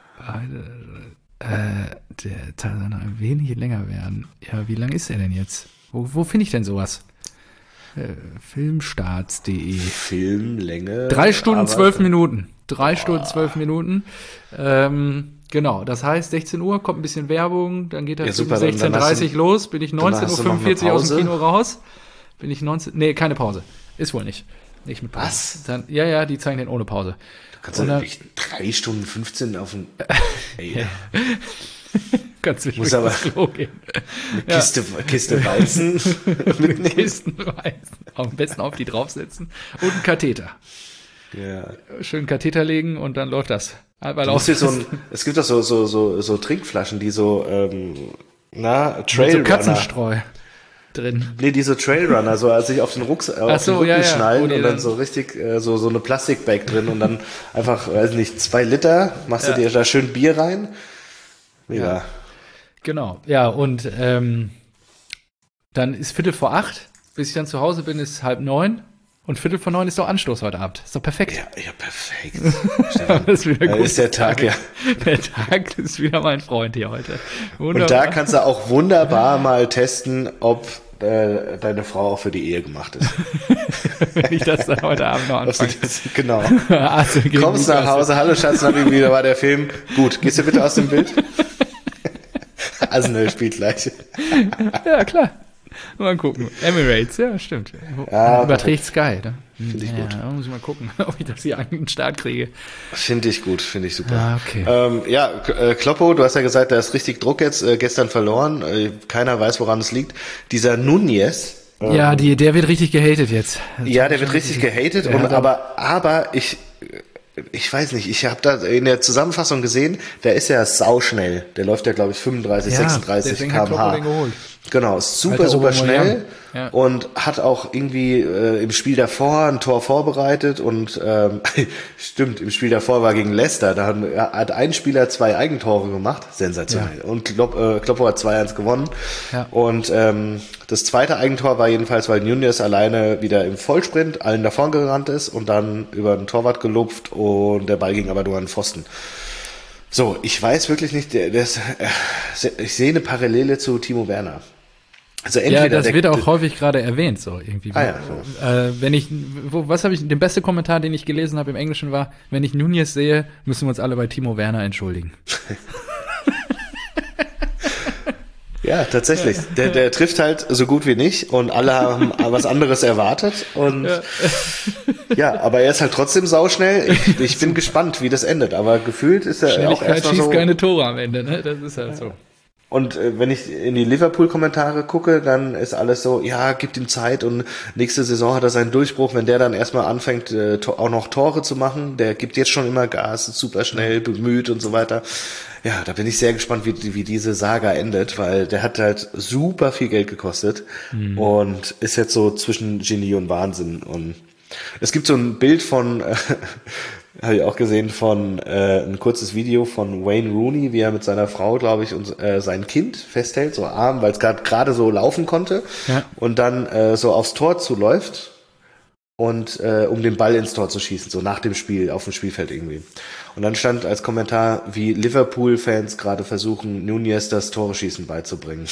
äh, der Tarzan ein wenig länger werden. Ja, wie lang ist er denn jetzt? Wo, wo finde ich denn sowas? Äh, Filmstarts punkt de Filmlänge. Drei Stunden, zwölf Minuten. Drei oh. Stunden, zwölf Minuten. Ähm, genau, das heißt, sechzehn Uhr kommt ein bisschen Werbung, dann geht das ja, sechzehn Uhr dreißig los, bin ich neunzehn Uhr fünfundvierzig aus dem Kino raus. Bin ich neunzehn, nee, keine Pause. Ist wohl nicht. Nicht mit Pause. Was? Dann, ja, ja, die zeigen den ohne Pause. Du kannst ja wirklich drei Stunden fünfzehn auf dem, ey. Kannst du muss aber Klo gehen. Eine Kiste, ja. Kiste Weizen mitnehmen. Kisten Weizen. Am besten auf die draufsetzen. Und einen Katheter. Ja. Schön Katheter legen und dann läuft das. Weil auch so ein, es gibt doch so, so, so, so Trinkflaschen, die so, ähm, na, Trailrunner. So Katzenstreu drin. Nee, diese Trailrunner, so als ich auf den Rucksack, auf so, den Rücken ja, ja. schnallen oh, und dann so richtig, äh, so, so eine Plastikbag drin und dann einfach, weiß nicht, zwei Liter, machst ja. du dir da schön Bier rein. Mega. Ja. Genau, ja, und ähm, dann ist Viertel vor acht, bis ich dann zu Hause bin, ist halb neun und Viertel vor neun ist doch Anstoß heute Abend. Ist doch perfekt. Ja, ja, perfekt. Stefan, das ist wieder gut. ist der Tag, ja. Der Tag ist wieder mein Freund hier heute. Wunderbar. Und da kannst du auch wunderbar mal testen, ob äh, deine Frau auch für die Ehe gemacht ist. Wenn ich das dann heute Abend noch anfange. Genau. Also, kommst nach Hause, hallo Schatz, na, wie wieder war der Film? Gut, gehst du bitte aus dem Bild? Arsenal spielt gleich. Ja, klar. Mal gucken. Emirates, ja, stimmt. Ja, überträgt Sky, ne? Finde ich ja, gut. Da muss ich mal gucken, ob ich das hier an den Start kriege. Finde ich gut, finde ich super. Ah, okay. Ähm, ja, äh, Kloppo, du hast ja gesagt, da ist richtig Druck jetzt, äh, gestern verloren. Äh, keiner weiß, woran es liegt. Dieser Nunez. Ähm, ja, die, der wird richtig gehatet jetzt. Das ja, der wird richtig gehatet, und, aber, aber ich... Ich weiß nicht, ich habe da in der Zusammenfassung gesehen, der ist ja sauschnell. Der läuft ja, glaube ich, fünfunddreißig, sechsunddreißig Kilometer pro Stunde. Genau, ist super, super schnell ja. und hat auch irgendwie äh, im Spiel davor ein Tor vorbereitet und ähm, stimmt, im Spiel davor war gegen Leicester, da hat, hat ein Spieler zwei Eigentore gemacht, sensationell. Ja. Und Klopp, äh, Kloppo hat zwei eins gewonnen. Ja. Und ähm, das zweite Eigentor war jedenfalls, weil Nunez alleine wieder im Vollsprint allen davon gerannt ist und dann über den Torwart gelupft und der Ball ging aber nur an den Pfosten. So, ich weiß wirklich nicht, der, der ist, äh, ich sehe eine Parallele zu Timo Werner. Also entweder ja, das der, wird auch häufig gerade erwähnt, so irgendwie. Ah, ja, ja. Äh, wenn ich, wo, was habe ich, der beste Kommentar, den ich gelesen habe im Englischen war, wenn ich Nunez sehe, müssen wir uns alle bei Timo Werner entschuldigen. Ja, tatsächlich. Der, der trifft halt so gut wie nicht und alle haben was anderes erwartet und ja, ja aber er ist halt trotzdem sauschnell. Ich, ich bin gespannt, wie das endet, aber gefühlt ist er auch erstmal so. Schießt keine Tore am Ende, ne? Das ist halt ja. so. Und äh, wenn ich in die Liverpool-Kommentare gucke, dann ist alles so, ja, gibt ihm Zeit und nächste Saison hat er seinen Durchbruch, wenn der dann erstmal anfängt, äh, to- auch noch Tore zu machen, der gibt jetzt schon immer Gas, ist super schnell, bemüht und so weiter. Ja, da bin ich sehr gespannt, wie, wie diese Saga endet, weil der hat halt super viel Geld gekostet mhm. und ist jetzt so zwischen Genie und Wahnsinn. Und es gibt so ein Bild von... Äh, habe ich auch gesehen von äh, ein kurzes Video von Wayne Rooney, wie er mit seiner Frau, glaube ich, und äh, sein Kind festhält, so arm, weil es gerade gerade so laufen konnte ja. und dann äh, so aufs Tor zuläuft und äh, um den Ball ins Tor zu schießen, so nach dem Spiel, auf dem Spielfeld irgendwie. Und dann stand als Kommentar, wie Liverpool-Fans gerade versuchen, Nunez das Tore-Schießen beizubringen.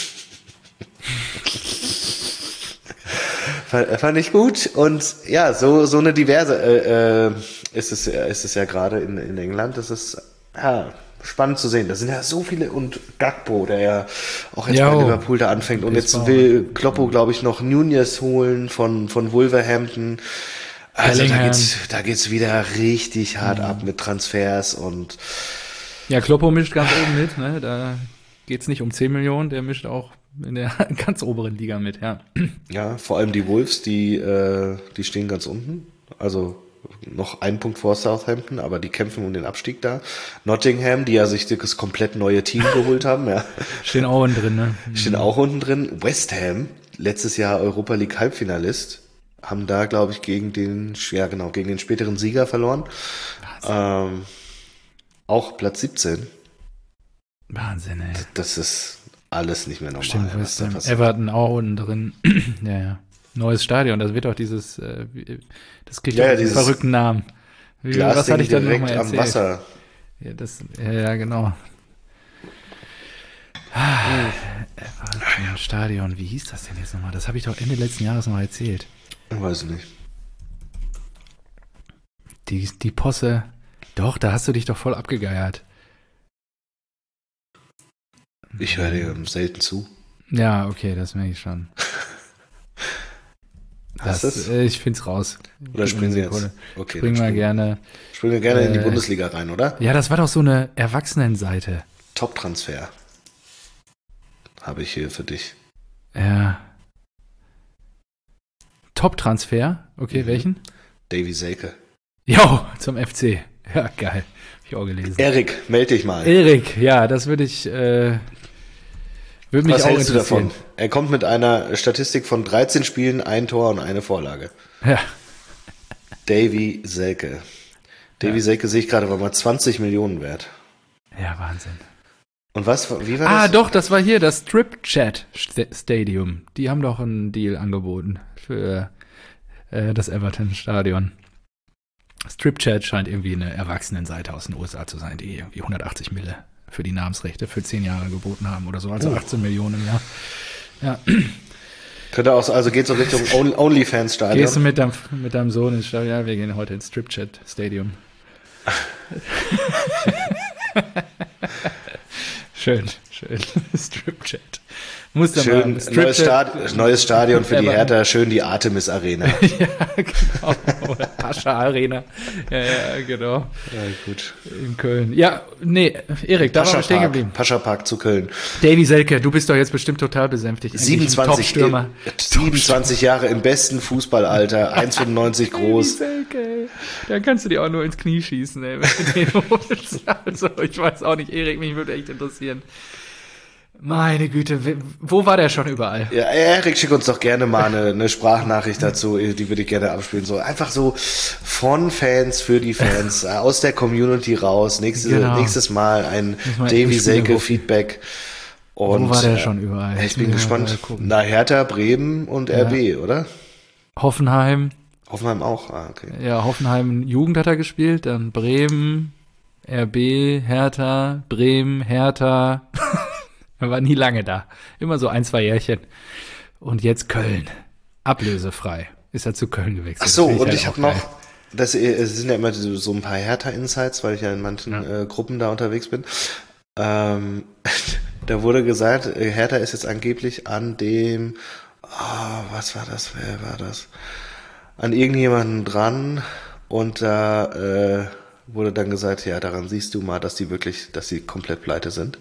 Fand ich gut und ja, so so eine diverse äh, äh, ist es ist es ja gerade in in England. Das ist ja spannend zu sehen. Da sind ja so viele und Gakpo, der ja auch jetzt jo. bei Liverpool da anfängt und jetzt will Kloppo, glaube ich, noch Nunez holen von von Wolverhampton. Also da geht's da geht's wieder richtig hart mhm. ab mit Transfers und ja, Kloppo mischt ganz oben mit, ne? Da geht's nicht um zehn Millionen, der mischt auch in der ganz oberen Liga mit, ja. Ja, vor allem die Wolves, die äh, die stehen ganz unten. Also noch einen Punkt vor Southampton, aber die kämpfen um den Abstieg da. Nottingham, die ja sich das komplett neue Team geholt haben, ja. Stehen auch unten drin, ne? Stehen auch unten drin. West Ham, letztes Jahr Europa League Halbfinalist, haben da, glaube ich, gegen den, ja genau, gegen den späteren Sieger verloren. Ähm, auch Platz siebzehn. Wahnsinn, ey. Das ist alles nicht mehr normal. Stimmt, West Ham. Everton auch unten drin. ja, ja. Neues Stadion, das wird auch dieses, äh, das kriegt ja, auch ja, diesen verrückten Namen. Wie, was hatte ich dann nochmal erzählt? Am Wasser. Ja, das, ja, ja genau. Ah, Everton Stadion, wie hieß das denn jetzt nochmal? Das habe ich doch Ende letzten Jahres noch erzählt. Ich weiß nicht. Die, die Posse, doch, da hast du dich doch voll abgegeiert. Ich höre dir selten zu. Ja, okay, das merke ich schon. Das, das? Äh, ich find's raus. Oder springen Sie jetzt? Okay, springen wir gerne. Springen wir gerne äh, in die Bundesliga rein, oder? Ja, das war doch so eine Erwachsenenseite. Top-Transfer. Habe ich hier für dich. Ja. Top-Transfer? Okay, mhm. welchen? Davy Selke. Jo, zum F C. Ja, geil. Hab ich auch gelesen. Erik, melde dich mal. Erik, ja, das würde ich, äh, würde mich Was auch hältst du interessieren. davon? Er kommt mit einer Statistik von dreizehn Spielen, ein Tor und eine Vorlage. Ja. Davy Selke. Davy ja. Selke sehe ich gerade, war mal zwanzig Millionen wert. Ja, Wahnsinn. Und was, wie war ah, das? Ah, doch, das war hier das Strip Chat Stadium. Die haben doch einen Deal angeboten für äh, das Everton Stadion. Strip Chat scheint irgendwie eine Erwachsenenseite aus den U S A zu sein, die irgendwie hundertachtzig Mille für die Namensrechte für zehn Jahre geboten haben oder so, also achtzehn Millionen im Jahr. Ja. Könnte auch, also geht so Richtung OnlyFans-Stadion. Gehst du mit deinem, mit deinem Sohn ins Stadion? Ja, wir gehen heute ins Strip Chat Stadium. Schön, schön. Strip Chat. Muss dann schön, mal neues, Stad- neues Stadion für die Hertha, schön die Artemis Arena. ja, genau. Oder Pascha Arena. Ja, ja, genau. Ja, gut. In Köln. Ja, nee, Erik, da waren wir stehen geblieben. Pascha Park zu Köln. Davy Selke, du bist doch jetzt bestimmt total besänftigt. siebenundzwanzig, Top-Stürmer. siebenundzwanzig Jahre im besten Fußballalter, eins Komma fünfundneunzig groß. Davy Selke, da kannst du dir auch nur ins Knie schießen, ey, wenn du den holst. Also, ich weiß auch nicht, Erik, mich würde echt interessieren. Meine Güte, wo war der schon überall? Ja, Erik, schick uns doch gerne mal eine, eine Sprachnachricht dazu, die würde ich gerne abspielen. So einfach so von Fans für die Fans, aus der Community raus. Nächste, genau. Nächstes Mal ein Davy Selke Feedback. Und, wo war der schon überall? Ich bin gespannt. Na, Hertha, Bremen und R B, ja. Oder? Hoffenheim. Hoffenheim auch, ah, okay. Ja, Hoffenheim Jugend hat er gespielt, dann Bremen, R B, Hertha, Bremen, Hertha. Er war nie lange da. Immer so ein, zwei Jährchen. Und jetzt Köln. Ablösefrei. Ist er zu Köln gewechselt. Ach so, und halt ich habe noch, das es sind ja immer so ein paar Hertha-Insights, weil ich ja in manchen ja. äh, Gruppen da unterwegs bin. Ähm, da wurde gesagt, Hertha ist jetzt angeblich an dem, oh, was war das, wer war das? An irgendjemanden dran und da äh, wurde dann gesagt, ja, daran siehst du mal, dass die wirklich, dass sie komplett pleite sind.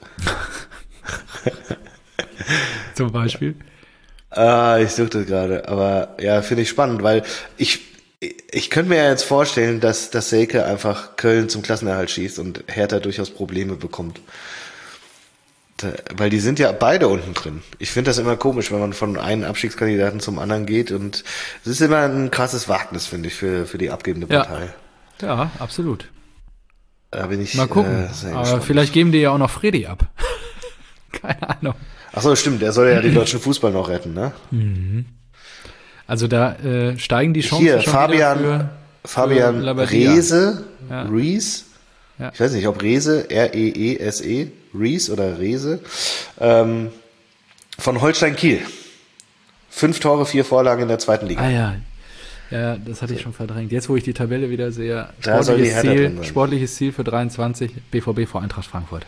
Zum Beispiel? Ah, ich suchte gerade, aber ja, finde ich spannend, weil ich ich könnte mir ja jetzt vorstellen, dass dass Selke einfach Köln zum Klassenerhalt schießt und Hertha durchaus Probleme bekommt. Da, weil die sind ja beide unten drin. Ich finde das immer komisch, wenn man von einem Abstiegskandidaten zum anderen geht und es ist immer ein krasses Wagnis, finde ich, für für die abgebende Partei. Ja, ja, absolut. Da bin ich mal gucken, äh, sehr aber gespannt. vielleicht geben die ja auch noch Fredi ab. Keine Ahnung. Ach so, stimmt, der soll ja den deutschen Fußball noch retten, ne? Mhm. Also da äh, steigen die Chancen Hier, schon Fabian, wieder für, Fabian für Labadia. Reese, Ja. Reese, Ja. ich weiß nicht, ob Reese, R E E S E, Reese oder Reese, ähm, von Holstein Kiel. Fünf Tore, vier Vorlagen in der zweiten Liga. Ah ja, ja, das hatte ich schon verdrängt. Jetzt, wo ich die Tabelle wieder sehe, Da soll die sportliches, Hertha drin Ziel, sein. sportliches Ziel für dreiundzwanzig, B V B vor Eintracht Frankfurt.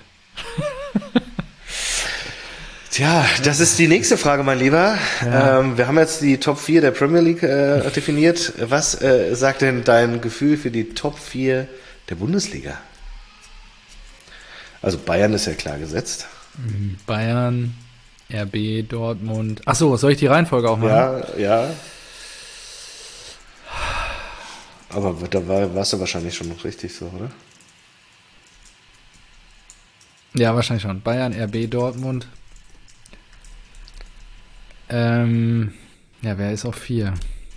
Tja, das ist die nächste Frage, mein Lieber. Ja. Ähm, wir haben jetzt die Top vier der Premier League äh, definiert. Was äh, sagt denn dein Gefühl für die Top vier der Bundesliga? Also Bayern ist ja klar gesetzt. Bayern, R B, Dortmund. Ach so, soll ich die Reihenfolge auch machen? Ja, ja. Aber da war, warst du wahrscheinlich schon noch richtig so, oder? Ja, wahrscheinlich schon. Bayern, R B, Dortmund. Ähm, ja, wer ist auf vier?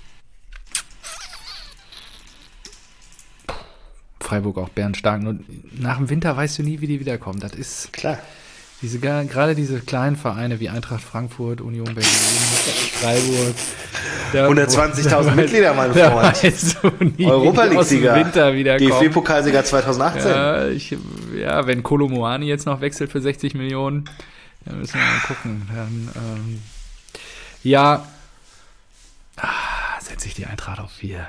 Freiburg auch bärenstark. Nur nach dem Winter weißt du nie, wie die wiederkommen. Das ist Klar. diese gerade diese kleinen Vereine wie Eintracht Frankfurt, Union Berlin, Freiburg. Da- hundertzwanzigtausend da- Mitglieder, mein da Freund. weißt du nie, Europa wie die aus dem League-Sieger. Winter G wiederkommen. F B-Pokalsieger zweitausendachtzehn. Ja, ich, ja, wenn Kolo Muani jetzt noch wechselt für sechzig Millionen, dann müssen wir mal gucken. Dann, ähm, ja, ah, setze ich die Eintracht auf vier.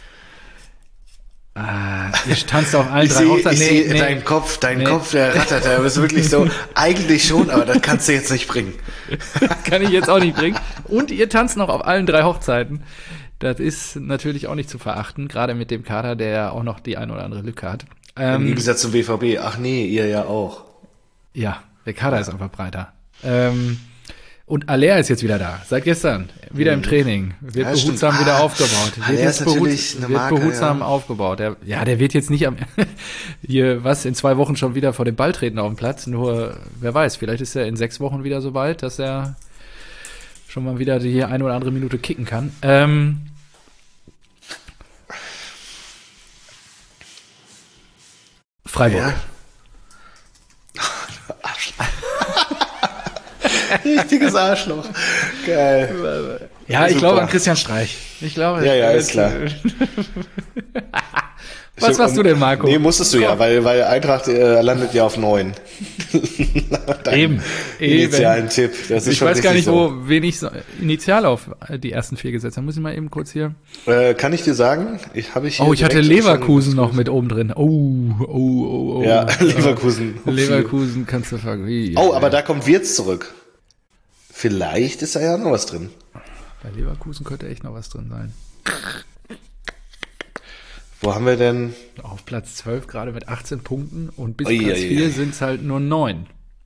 Ah, ihr tanzt auf allen Ich drei sehe Hochzeiten. ich seh deinen Kopf, dein Nee. Kopf, der rattert, der ist wirklich so, eigentlich schon, aber das kannst du jetzt nicht bringen. Kann ich jetzt auch nicht bringen. Und ihr tanzt noch auf allen drei Hochzeiten. Das ist natürlich auch nicht zu verachten, gerade mit dem Kader, der ja auch noch die ein oder andere Lücke hat. Im Ähm, Gegensatz zum B V B. Ach nee, ihr ja auch. Ja, der Kader ist einfach breiter. Ähm, und Aller ist jetzt wieder da, seit gestern, wieder im Training, wird Ja, behutsam stimmt. wieder Ah, aufgebaut. Wird Aller jetzt ist natürlich behut- eine wird Marke, behutsam ja. aufgebaut. Der, ja, der wird jetzt nicht am hier was in zwei Wochen schon wieder vor dem Ball treten auf dem Platz. Nur wer weiß, vielleicht ist er in sechs Wochen wieder so weit, dass er schon mal wieder die eine oder andere Minute kicken kann. Ähm, Freiburg. Ja. Richtiges Arschloch. Geil. Ja, ich Super. glaube an Christian Streich. Ich glaube. Ja, ja, ist klar. Was Ich- machst du denn, Marco? Nee, musstest du ja, weil, weil Eintracht äh, landet ja auf neun. Dein Eben. Initialen Tipp. Das ist Ich schon weiß gar richtig nicht, so. wo wen ich so initial auf die ersten vier gesetzt habe. Muss ich mal eben kurz hier. Äh, kann ich dir sagen? Ich habe ich hier Oh, ich hatte direkt Leverkusen schon- noch mit oben drin. Oh, oh, oh, oh. Ja, Leverkusen. Leverkusen kannst du vergessen. Oh, aber da kommt Wirtz zurück. Vielleicht ist da ja noch was drin. Bei Leverkusen könnte echt noch was drin sein. Wo haben wir denn? Auf Platz zwölf gerade mit achtzehn Punkten und bis Ui, Platz ui, vier ui. sind es halt nur neun.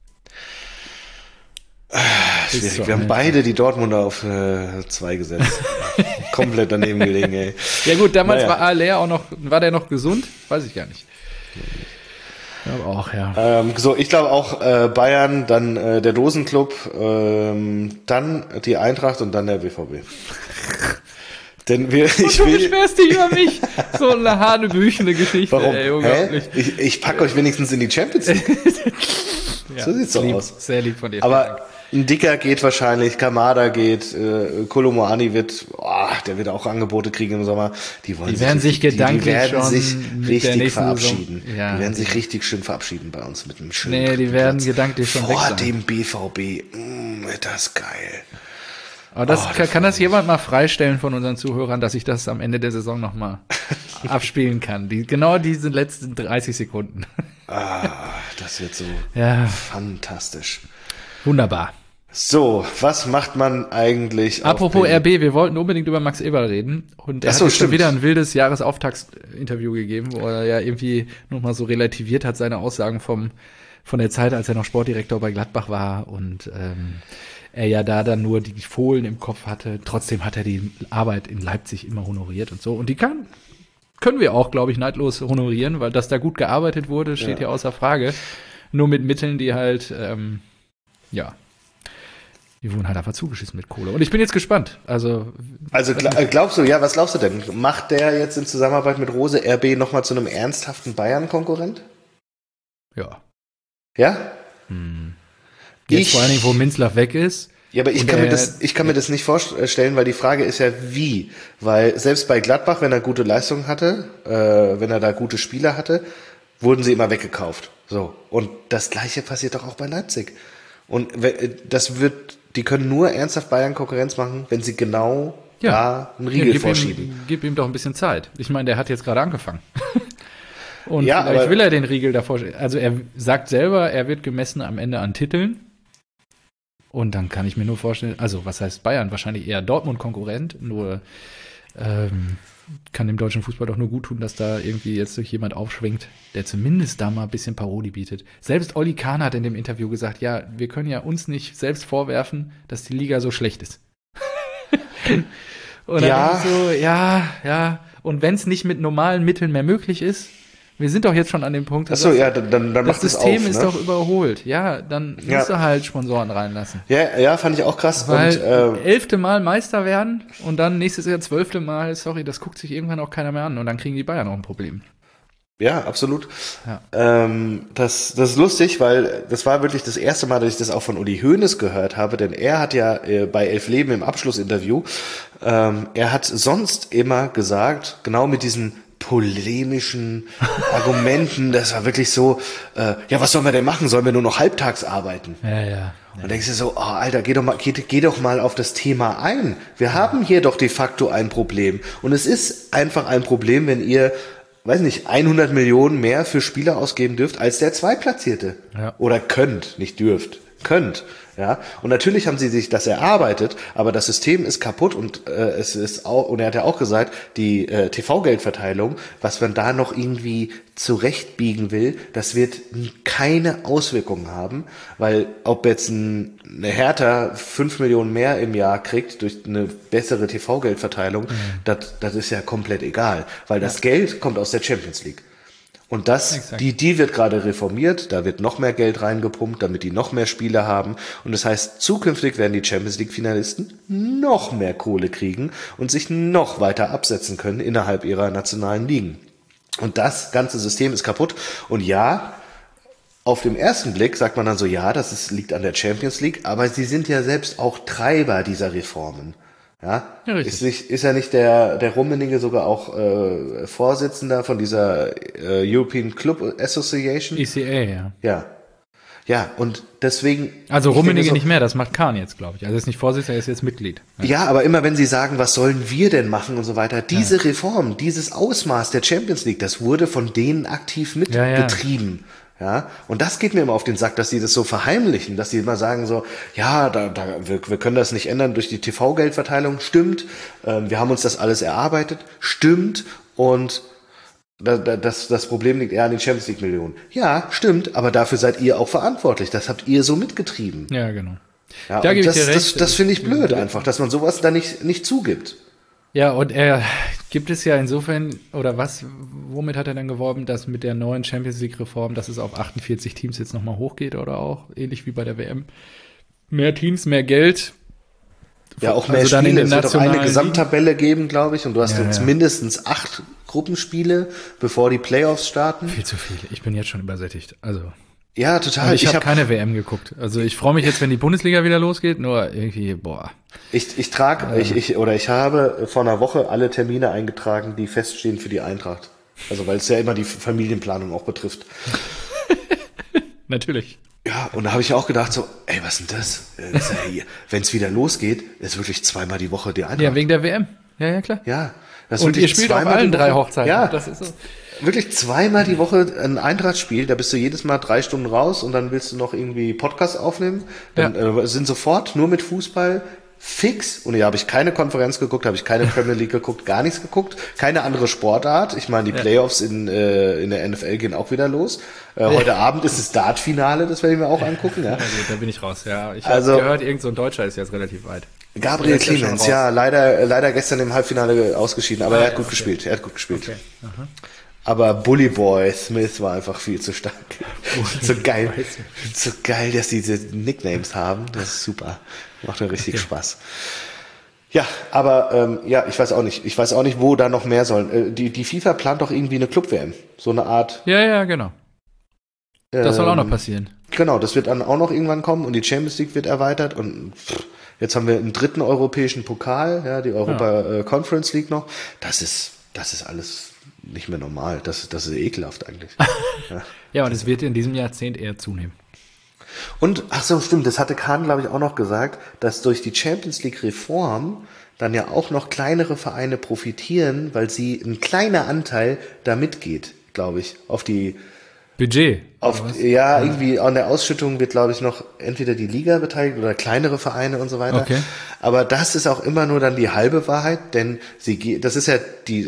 Schwierig. so Wir haben einfach. beide die Dortmunder auf äh, zwei gesetzt. Komplett daneben gelegen, ey. Ja gut, damals Naja. war Aller auch noch, war der noch gesund? Weiß ich gar nicht. Ich glaube auch, ja. Ähm, so, ich glaube auch äh, Bayern, dann äh, der Dosenclub, ähm, dann die Eintracht und dann der B V B. Denn wir, ich Du will, beschwerst dich über mich. So eine hanebüchene Geschichte, warum? ey, Hä? unglaublich. Ich, ich packe euch wenigstens in die Champions League. Ja, So sieht's doch lieb, aus. Sehr lieb von dir. Aber ein Dicker geht wahrscheinlich, Kamada geht, äh, Kolo Muani wird, oh, der wird auch Angebote kriegen im Sommer. Die, wollen Die werden sich richtig- gedanklich die, die werden schon sich mit der richtig nächsten verabschieden. Saison- Ja, die werden die- sich richtig schön verabschieden bei uns mit einem schönen Nee, die dritten werden Platz. gedanklich schon weg Vor sein. dem B V B, mm, ist das geil. Aber das, Oh, kann, kann das jemand mal freistellen von unseren Zuhörern, dass ich das am Ende der Saison nochmal abspielen kann? Die, genau diese letzten dreißig Sekunden. Ah, das wird so Ja. fantastisch. Wunderbar. So, was macht man eigentlich? Apropos R B, wir wollten unbedingt über Max Eberl reden. Und er Ach so, hat jetzt schon stimmt. wieder ein wildes Jahresauftaktsinterview gegeben, wo er ja irgendwie nochmal so relativiert hat seine Aussagen vom, von der Zeit, als er noch Sportdirektor bei Gladbach war und ähm, er ja da dann nur die Fohlen im Kopf hatte. Trotzdem hat er die Arbeit in Leipzig immer honoriert und so. Und die kann, können wir auch, glaube ich, neidlos honorieren, weil dass da gut gearbeitet wurde, steht ja, ja außer Frage. Nur mit Mitteln, die halt, ähm, ja, die wurden halt einfach zugeschissen mit Kohle. Und ich bin jetzt gespannt. Also, also glaubst du, ja, was glaubst du denn? Macht der jetzt in Zusammenarbeit mit Rose R B nochmal zu einem ernsthaften Bayern-Konkurrent? Ja. Ja? Hm. Jetzt ich, vor allen Dingen, wo Minzlaff weg ist. Ja, aber ich kann, er, mir das, ich kann mir das nicht vorstellen, weil die Frage ist ja, wie? Weil selbst bei Gladbach, wenn er gute Leistungen hatte, äh, wenn er da gute Spieler hatte, wurden sie immer weggekauft. So. Und das Gleiche passiert doch auch bei Leipzig. Und das wird, die können nur ernsthaft Bayern Konkurrenz machen, wenn sie genau ja. da einen Riegel ja, gib vorschieben. Ihm, gib ihm doch ein bisschen Zeit. Ich meine, der hat jetzt gerade angefangen. Und ja, vielleicht aber, will er den Riegel davor. Also er sagt selber, er wird gemessen am Ende an Titeln. Und dann kann ich mir nur vorstellen, also was heißt Bayern? Wahrscheinlich eher Dortmund-Konkurrent, nur ähm, kann dem deutschen Fußball doch nur gut tun, dass da irgendwie jetzt durch jemand aufschwingt, der zumindest da mal ein bisschen Paroli bietet. Selbst Oli Kahn hat in dem Interview gesagt, ja, wir können ja uns nicht selbst vorwerfen, dass die Liga so schlecht ist. Und dann ja. denke ich so, ja, ja, und wenn es nicht mit normalen Mitteln mehr möglich ist, wir sind doch jetzt schon an dem Punkt, dass Achso, ja, dann, dann das macht System auf, ist ne? doch überholt. Ja, dann ja. musst du halt Sponsoren reinlassen. Ja, ja, fand ich auch krass. Weil und, äh, elfte Mal Meister werden und dann nächstes Jahr zwölfte Mal, sorry, das guckt sich irgendwann auch keiner mehr an und dann kriegen die Bayern auch ein Problem. Ja, absolut. Ja. Ähm, das, das ist lustig, weil das war wirklich das erste Mal, dass ich das auch von Uli Hoeneß gehört habe, denn er hat ja äh, bei Elf Leben im Abschlussinterview, ähm, er hat sonst immer gesagt, genau mit diesen polemischen Argumenten, das war wirklich so, äh, ja, was sollen wir denn machen? Sollen wir nur noch halbtags arbeiten? Ja, ja. ja. Und denkst du so, oh, Alter, geh doch mal, geh, geh doch mal auf das Thema ein. Wir ja. haben hier doch de facto ein Problem. Und es ist einfach ein Problem, wenn ihr, weiß nicht, hundert Millionen mehr für Spieler ausgeben dürft als der Zweitplatzierte. Ja. Oder könnt, nicht dürft. Könnt. Ja, und natürlich haben sie sich das erarbeitet, aber das System ist kaputt und äh, es ist auch, und er hat ja auch gesagt, die äh, T V-Geldverteilung, was man da noch irgendwie zurechtbiegen will, das wird keine Auswirkungen haben, weil ob jetzt ein, eine Hertha fünf Millionen mehr im Jahr kriegt durch eine bessere T V-Geldverteilung, mhm. das, das ist ja komplett egal, weil das ja. Geld kommt aus der Champions League. Und das, Exakt. die, die wird gerade reformiert, da wird noch mehr Geld reingepumpt, damit die noch mehr Spiele haben. Und das heißt, zukünftig werden die Champions League Finalisten noch mehr Kohle kriegen und sich noch weiter absetzen können innerhalb ihrer nationalen Ligen. Und das ganze System ist kaputt. Und ja, auf dem ersten Blick sagt man dann so, ja, das ist, liegt an der Champions League, aber sie sind ja selbst auch Treiber dieser Reformen. Ja, ja ist, nicht, ist ja nicht der, der Rummenigge sogar auch äh, Vorsitzender von dieser äh, European Club Association? E C A, ja. Ja. Ja, und deswegen... Also Rummenigge so, nicht mehr, das macht Kahn jetzt, glaube ich. Also er ist nicht Vorsitzender, er ist jetzt Mitglied. Ja. ja, aber immer wenn sie sagen, was sollen wir denn machen und so weiter, diese ja. Reform, dieses Ausmaß der Champions League, das wurde von denen aktiv mitgetrieben. Ja, ja. Ja, und das geht mir immer auf den Sack, dass sie das so verheimlichen, dass sie immer sagen so, ja, da, da, wir, wir können das nicht ändern durch die T V-Geldverteilung, stimmt, ähm, wir haben uns das alles erarbeitet, stimmt, und da, da, das, das Problem liegt eher an den Champions League-Millionen. Ja, stimmt, aber dafür seid ihr auch verantwortlich, das habt ihr so mitgetrieben. Ja, genau. Ja, da gebe ich dir recht. Das, das finde ich blöd einfach, dass man sowas da nicht, nicht zugibt. Ja, und er gibt es ja insofern, oder was, womit hat er dann geworben, dass mit der neuen Champions League-Reform, dass es auf achtundvierzig Teams jetzt nochmal hochgeht oder auch, ähnlich wie bei der W M. Mehr Teams, mehr Geld. Ja, auch mehr also Spiele. Dann in den es wird auch eine Gesamttabelle geben, glaube ich, und du hast ja, jetzt ja. mindestens acht Gruppenspiele, bevor die Playoffs starten. Viel zu viel. Ich bin jetzt schon übersättigt. Also. Ja, total. Und ich, ich habe hab keine W M geguckt. Also ich freue mich jetzt, wenn die Bundesliga wieder losgeht, nur irgendwie, boah. Ich, ich trage, äh. ich, ich, oder ich habe vor einer Woche alle Termine eingetragen, die feststehen für die Eintracht. Also weil es ja immer die Familienplanung auch betrifft. Natürlich. Ja, und da habe ich auch gedacht so, ey, was ist denn das? das ja wenn es wieder losgeht, ist wirklich zweimal die Woche die Eintracht. Ja, wegen der W M. Ja, ja, klar. Ja. Das und ihr spielt auf allen drei Hochzeiten. Ja. Das ist so. Wirklich zweimal die Woche ein Eintracht-Spiel, da bist du jedes Mal drei Stunden raus und dann willst du noch irgendwie Podcast aufnehmen. Dann ja. äh, sind sofort nur mit Fußball fix. Und hier habe ich keine Konferenz geguckt, habe ich keine Premier League geguckt, gar nichts geguckt, keine andere Sportart. Ich meine, die Playoffs in, äh, in der N F L gehen auch wieder los. Äh, heute ja. Abend ist das Dart-Finale, das werde ich mir auch angucken. Ja, ja gut, da bin ich raus. Ja, ich also, habe gehört, irgend so ein Deutscher ist jetzt relativ weit. Gabriel Clemens, ja, leider, leider gestern im Halbfinale ausgeschieden, aber ah, er hat ja, gut okay. gespielt. Er hat gut gespielt. Okay. Aha. Aber Bully Boy Smith war einfach viel zu stark. so geil, so geil, dass die diese Nicknames haben. Das ist super. Macht mir richtig okay. Spaß. Ja, aber ähm, ja, ich weiß auch nicht. Ich weiß auch nicht, wo da noch mehr sollen. Äh, die, die FIFA plant doch irgendwie eine Club-W M. So eine Art. Ja, ja, genau. Das ähm, soll auch noch passieren. Genau, das wird dann auch noch irgendwann kommen und die Champions League wird erweitert und pff, jetzt haben wir einen dritten europäischen Pokal, ja, die Europa ja. äh, Conference League noch. Das ist, das ist alles nicht mehr normal. Das, das ist ekelhaft eigentlich. ja. ja, und es wird in diesem Jahrzehnt eher zunehmen. Und, ach so, stimmt, das hatte Kahn, glaube ich, auch noch gesagt, dass durch die Champions League Reform dann ja auch noch kleinere Vereine profitieren, weil sie ein kleiner Anteil da mitgeht, glaube ich, auf die Budget. Auf, ja, ja, irgendwie an der Ausschüttung wird, glaube ich, noch entweder die Liga beteiligt oder kleinere Vereine und so weiter. Okay. Aber das ist auch immer nur dann die halbe Wahrheit, denn sie, das ist ja die,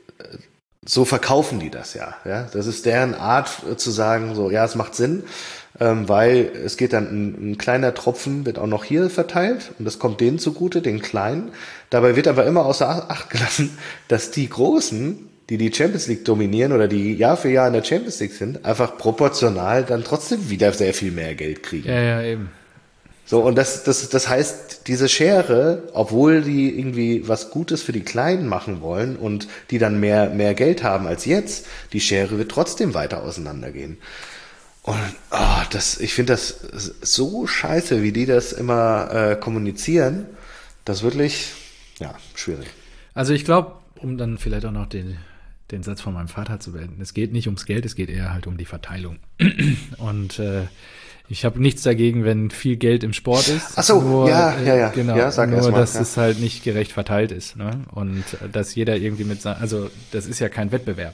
so verkaufen die das ja, ja. Das ist deren Art zu sagen, so, ja, es macht Sinn, ähm, weil es geht dann ein, ein kleiner Tropfen, wird auch noch hier verteilt und das kommt denen zugute, den Kleinen. Dabei wird aber immer außer Acht gelassen, dass die Großen, die die Champions League dominieren oder die Jahr für Jahr in der Champions League sind, einfach proportional dann trotzdem wieder sehr viel mehr Geld kriegen. Ja, ja, eben. So, und das, das, das heißt, diese Schere, obwohl die irgendwie was Gutes für die Kleinen machen wollen und die dann mehr, mehr Geld haben als jetzt, die Schere wird trotzdem weiter auseinandergehen. Und oh, das, ich finde das so scheiße, wie die das immer äh, kommunizieren. Das ist wirklich, ja, schwierig. Also ich glaube, um dann vielleicht auch noch den den Satz von meinem Vater zu beenden. Es geht nicht ums Geld, es geht eher halt um die Verteilung. Und äh, ich habe nichts dagegen, wenn viel Geld im Sport ist. Ach so, nur, ja, ja, ja. Genau, ja, sag nur, erst mal, dass ja. es halt nicht gerecht verteilt ist. Ne? Und äh, dass jeder irgendwie mit seinem, also das ist ja kein Wettbewerb.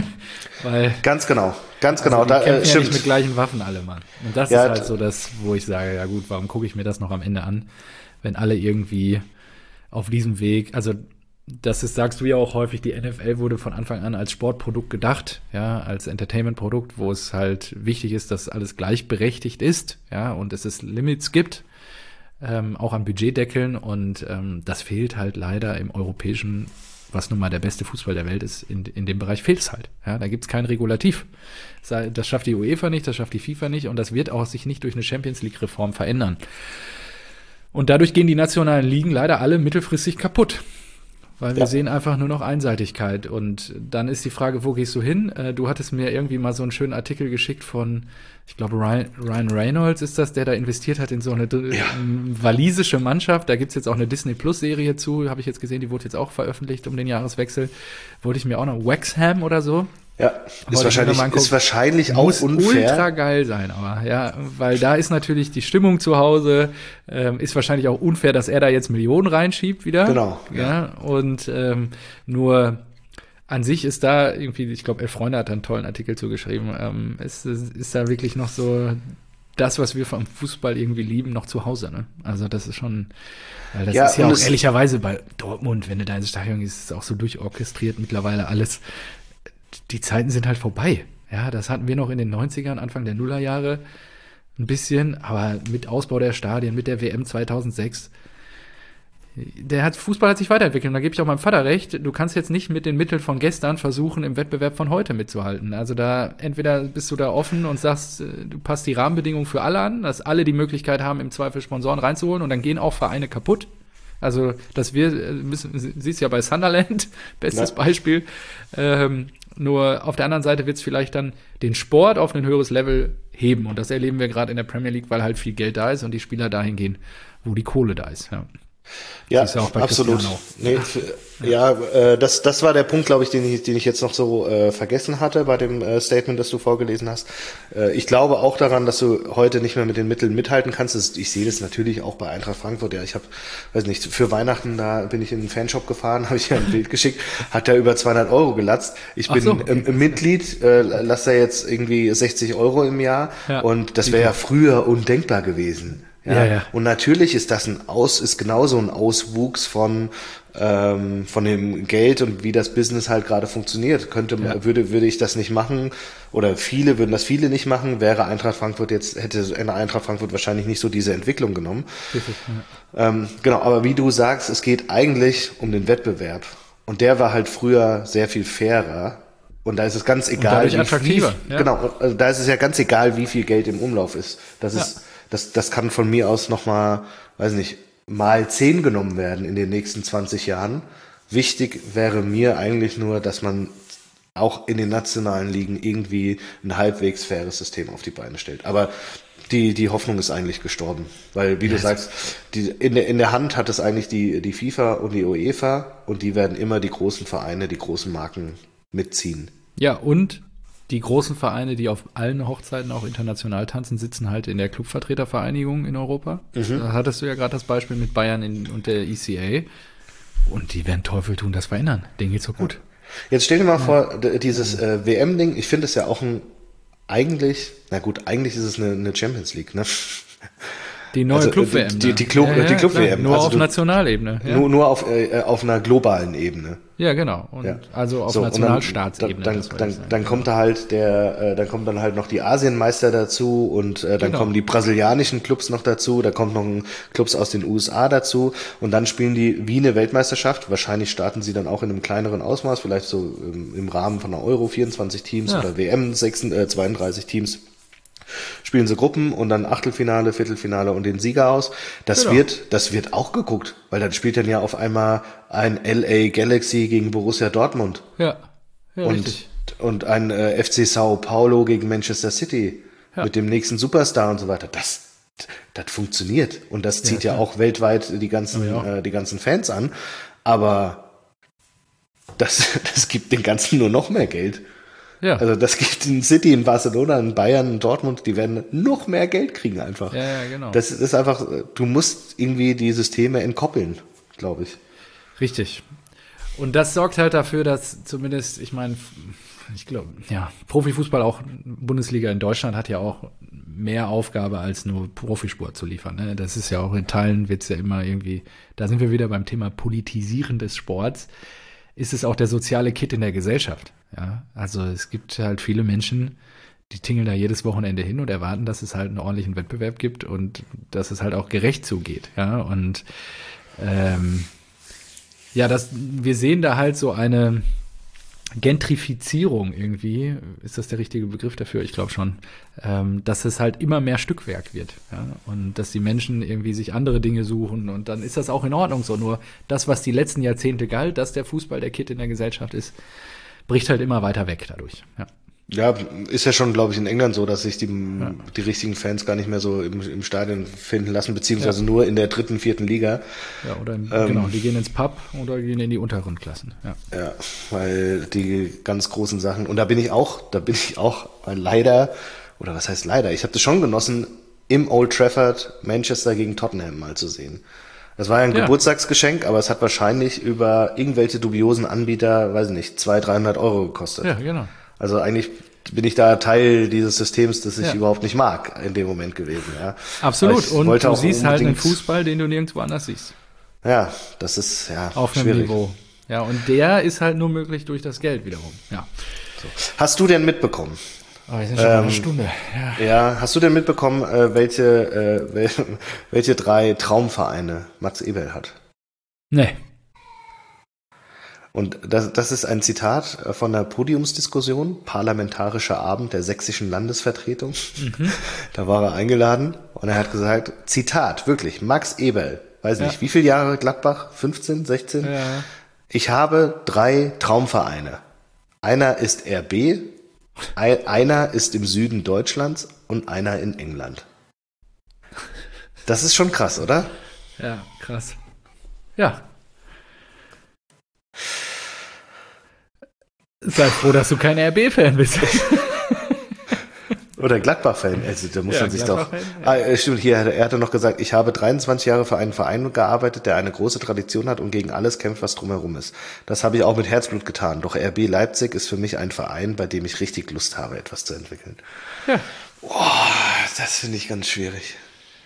Weil, ganz genau, ganz genau. Also die da, kämpfen äh, ja stimmt. nicht mit gleichen Waffen alle, Mann. Und das ja, ist halt so das, wo ich sage, ja gut, warum gucke ich mir das noch am Ende an, wenn alle irgendwie auf diesem Weg, also das ist, sagst du ja auch häufig, die N F L wurde von Anfang an als Sportprodukt gedacht, ja, als Entertainment-Produkt, wo es halt wichtig ist, dass alles gleichberechtigt ist, ja, und dass es Limits gibt, ähm, auch an Budgetdeckeln und ähm, das fehlt halt leider im europäischen, was nun mal der beste Fußball der Welt ist, in, in dem Bereich fehlt es halt, ja, da gibt's kein Regulativ. Das schafft die UEFA nicht, das schafft die FIFA nicht und das wird auch sich nicht durch eine Champions-League-Reform verändern. Und dadurch gehen die nationalen Ligen leider alle mittelfristig kaputt. Weil wir ja. sehen einfach nur noch Einseitigkeit. Und dann ist die Frage, wo gehst du hin? Äh, du hattest mir irgendwie mal so einen schönen Artikel geschickt von, ich glaube, Ryan, Ryan Reynolds ist das, der da investiert hat in so eine ja. walisische Mannschaft. Da gibt's jetzt auch eine Disney-Plus-Serie zu, habe ich jetzt gesehen, die wurde jetzt auch veröffentlicht um den Jahreswechsel. Wollte ich mir auch noch, Wrexham oder so. Ja, ist wahrscheinlich, ist wahrscheinlich auch muss unfair. Ultra geil sein, aber ja, weil da ist natürlich die Stimmung zu Hause, ähm, ist wahrscheinlich auch unfair, dass er da jetzt Millionen reinschiebt wieder. Genau. Ja, ja. Und ähm, nur an sich ist da irgendwie, ich glaube, Elf Freunde hat da einen tollen Artikel zugeschrieben, ähm, ist, ist da wirklich noch so das, was wir vom Fußball irgendwie lieben, noch zu Hause, ne? Also das ist schon, weil das ja, ist ja auch ehrlicherweise bei Dortmund, wenn du da ins Stadion gehst, ist es auch so durchorchestriert mittlerweile alles. Die Zeiten sind halt vorbei. Ja, das hatten wir noch in den neunzigern, Anfang der Nullerjahre ein bisschen, aber mit Ausbau der Stadien, mit der W M zweitausendsechs, der hat, Fußball hat sich weiterentwickelt und da gebe ich auch meinem Vater recht, du kannst jetzt nicht mit den Mitteln von gestern versuchen, im Wettbewerb von heute mitzuhalten. Also da, entweder bist du da offen und sagst, du passt die Rahmenbedingungen für alle an, dass alle die Möglichkeit haben, im Zweifel Sponsoren reinzuholen und dann gehen auch Vereine kaputt. Also, dass wir, müssen, siehst ja bei Sunderland, bestes ja. Beispiel, ähm, nur auf der anderen Seite wird es vielleicht dann den Sport auf ein höheres Level heben. Und das erleben wir gerade in der Premier League, weil halt viel Geld da ist und die Spieler dahin gehen, wo die Kohle da ist. Ja. Ja, absolut. Nee, für, ja, äh, das, das war der Punkt, glaube ich, den ich, den ich jetzt noch so äh, vergessen hatte bei dem äh, Statement, das du vorgelesen hast. Äh, ich glaube auch daran, dass du heute nicht mehr mit den Mitteln mithalten kannst. Das, ich sehe das natürlich auch bei Eintracht Frankfurt. Ja, ich habe, weiß nicht, für Weihnachten, da bin ich in einen Fanshop gefahren, habe ich ja ein Bild geschickt, hat der über zweihundert Euro gelatzt. Ich bin so, okay. ähm, Mitglied, äh, lass da jetzt irgendwie sechzig Euro im Jahr ja, und das wäre ja früher undenkbar gewesen. Ja, ja, ja. Und natürlich ist das ein Aus, ist genauso ein Auswuchs von ähm, von dem Geld und wie das Business halt gerade funktioniert. Könnte ja. würde würde ich das nicht machen oder viele würden das viele nicht machen, wäre Eintracht Frankfurt jetzt hätte eine Eintracht Frankfurt wahrscheinlich nicht so diese Entwicklung genommen. Richtig, ja. ähm, genau, aber wie du sagst, es geht eigentlich um den Wettbewerb und der war halt früher sehr viel fairer. Und da ist es ganz egal, wie attraktiver. Viel, ja. Genau, also da ist es ja ganz egal, wie viel Geld im Umlauf ist. Das ist, ja. das, das kann von mir aus nochmal, weiß nicht, mal zehn genommen werden in den nächsten zwanzig Jahren. Wichtig wäre mir eigentlich nur, dass man auch in den nationalen Ligen irgendwie ein halbwegs faires System auf die Beine stellt. Aber die, die Hoffnung ist eigentlich gestorben. Weil, wie yes. du sagst, die, in der, in der Hand hat es eigentlich die, die FIFA und die UEFA und die werden immer die großen Vereine, die großen Marken mitziehen. Ja, und die großen Vereine, die auf allen Hochzeiten auch international tanzen, sitzen halt in der Clubvertretervereinigung in Europa. Mhm. Da hattest du ja gerade das Beispiel mit Bayern in, und der E C A. Und die werden Teufel tun, das verändern. Denen geht's so gut. Jetzt stell dir mal ja. vor, dieses äh, W M-Ding, ich finde es ja auch ein, eigentlich, na gut, eigentlich ist es eine, eine Champions League, ne? Die neue also, Club-W M. Die, die, Club, ja, ja, die Club-W M. Nur also auf du, Nationalebene. Ja. Nur, nur auf, äh, auf einer globalen Ebene. Ja, genau. Und ja. Also auf so, Nationalstaatsebene. Dann, dann, dann, dann kommt da halt der, äh, dann kommt dann halt noch die Asienmeister dazu und äh, dann genau. kommen die brasilianischen Clubs noch dazu, da kommt noch ein Clubs aus den U S A dazu und dann spielen die wie eine Weltmeisterschaft. Wahrscheinlich starten sie dann auch in einem kleineren Ausmaß, vielleicht so im, im Rahmen von einer Euro, vierundzwanzig Teams ja. oder W M zweiunddreißig Teams. Spielen sie Gruppen und dann Achtelfinale, Viertelfinale und den Sieger aus. Das genau. wird, das wird auch geguckt, weil dann spielt dann ja auf einmal ein L A Galaxy gegen Borussia Dortmund. Ja, ja und, richtig. Und ein äh, F C Sao Paulo gegen Manchester City ja. mit dem nächsten Superstar und so weiter. Das, das funktioniert und das zieht ja, ja auch weltweit die ganzen, ja. äh, die ganzen Fans an. Aber das, das gibt den Ganzen nur noch mehr Geld. Ja. Also das gibt in City, in Barcelona, in Bayern, in Dortmund, die werden noch mehr Geld kriegen einfach. Ja, ja, genau. Das ist einfach, du musst irgendwie die Systeme entkoppeln, glaube ich. Richtig. Und das sorgt halt dafür, dass zumindest, ich meine, ich glaube, ja, Profifußball, auch Bundesliga in Deutschland, hat ja auch mehr Aufgabe als nur Profisport zu liefern. Ne? Das ist ja auch in Teilen, wird's ja immer irgendwie, da sind wir wieder beim Thema Politisieren des Sports, ist es auch der soziale Kit in der Gesellschaft. Ja, also es gibt halt viele Menschen, die tingeln da jedes Wochenende hin und erwarten, dass es halt einen ordentlichen Wettbewerb gibt und dass es halt auch gerecht zugeht. Ja, und ähm, ja, das, wir sehen da halt so eine Gentrifizierung irgendwie, ist das der richtige Begriff dafür? Ich glaube schon, ähm, dass es halt immer mehr Stückwerk wird, ja, und dass die Menschen irgendwie sich andere Dinge suchen und dann ist das auch in Ordnung so. Nur das, was die letzten Jahrzehnte galt, dass der Fußball der Kit in der Gesellschaft ist, bricht halt immer weiter weg dadurch. Ja, ja ist ja schon, glaube ich, in England so, dass sich die, ja. die richtigen Fans gar nicht mehr so im, im Stadion finden lassen, beziehungsweise ja. nur in der dritten, vierten Liga. Ja, oder im, ähm, genau, die gehen ins Pub oder gehen in die unteren Klassen. Ja. ja, weil die ganz großen Sachen, und da bin ich auch, da bin ich auch leider, oder was heißt leider, ich habe das schon genossen, im Old Trafford Manchester gegen Tottenham mal zu sehen. Das war ja ein ja. Geburtstagsgeschenk, aber es hat wahrscheinlich über irgendwelche dubiosen Anbieter, weiß ich nicht, zweihundert, dreihundert Euro gekostet. Ja, genau. Also eigentlich bin ich da Teil dieses Systems, das ich ja. überhaupt nicht mag in dem Moment gewesen. Ja. Absolut. Und du siehst halt einen Fußball, den du nirgendwo anders siehst. Ja, das ist ja auf einem schwierig. Niveau. Ja, und der ist halt nur möglich durch das Geld wiederum. Ja. So. Hast du denn mitbekommen? Oh, wir sind schon ähm, eine Stunde. Ja. ja, hast du denn mitbekommen, äh, welche, äh, welche, welche drei Traumvereine Max Eberl hat? Nee. Und das, das ist ein Zitat von der Podiumsdiskussion, Parlamentarischer Abend der sächsischen Landesvertretung. Mhm. Da war er eingeladen und er hat gesagt, Zitat, wirklich, Max Eberl, weiß nicht, ja. wie viele Jahre Gladbach? fünfzehn, sechzehn? Ja. Ich habe drei Traumvereine. Einer ist R B, einer ist im Süden Deutschlands und einer in England. Das ist schon krass, oder? Ja, krass. Ja. Sei froh, dass du kein R B-Fan bist. Oder Gladbach-Fan. Also, da muss Ja, man sich doch. Gladbach-Fan, ja. Ah, äh, stimmt, hier, er hatte noch gesagt, ich habe dreiundzwanzig Jahre für einen Verein gearbeitet, der eine große Tradition hat und gegen alles kämpft, was drumherum ist. Das habe ich auch mit Herzblut getan. Doch R B Leipzig ist für mich ein Verein, bei dem ich richtig Lust habe, etwas zu entwickeln. Ja. Boah, das finde ich ganz schwierig.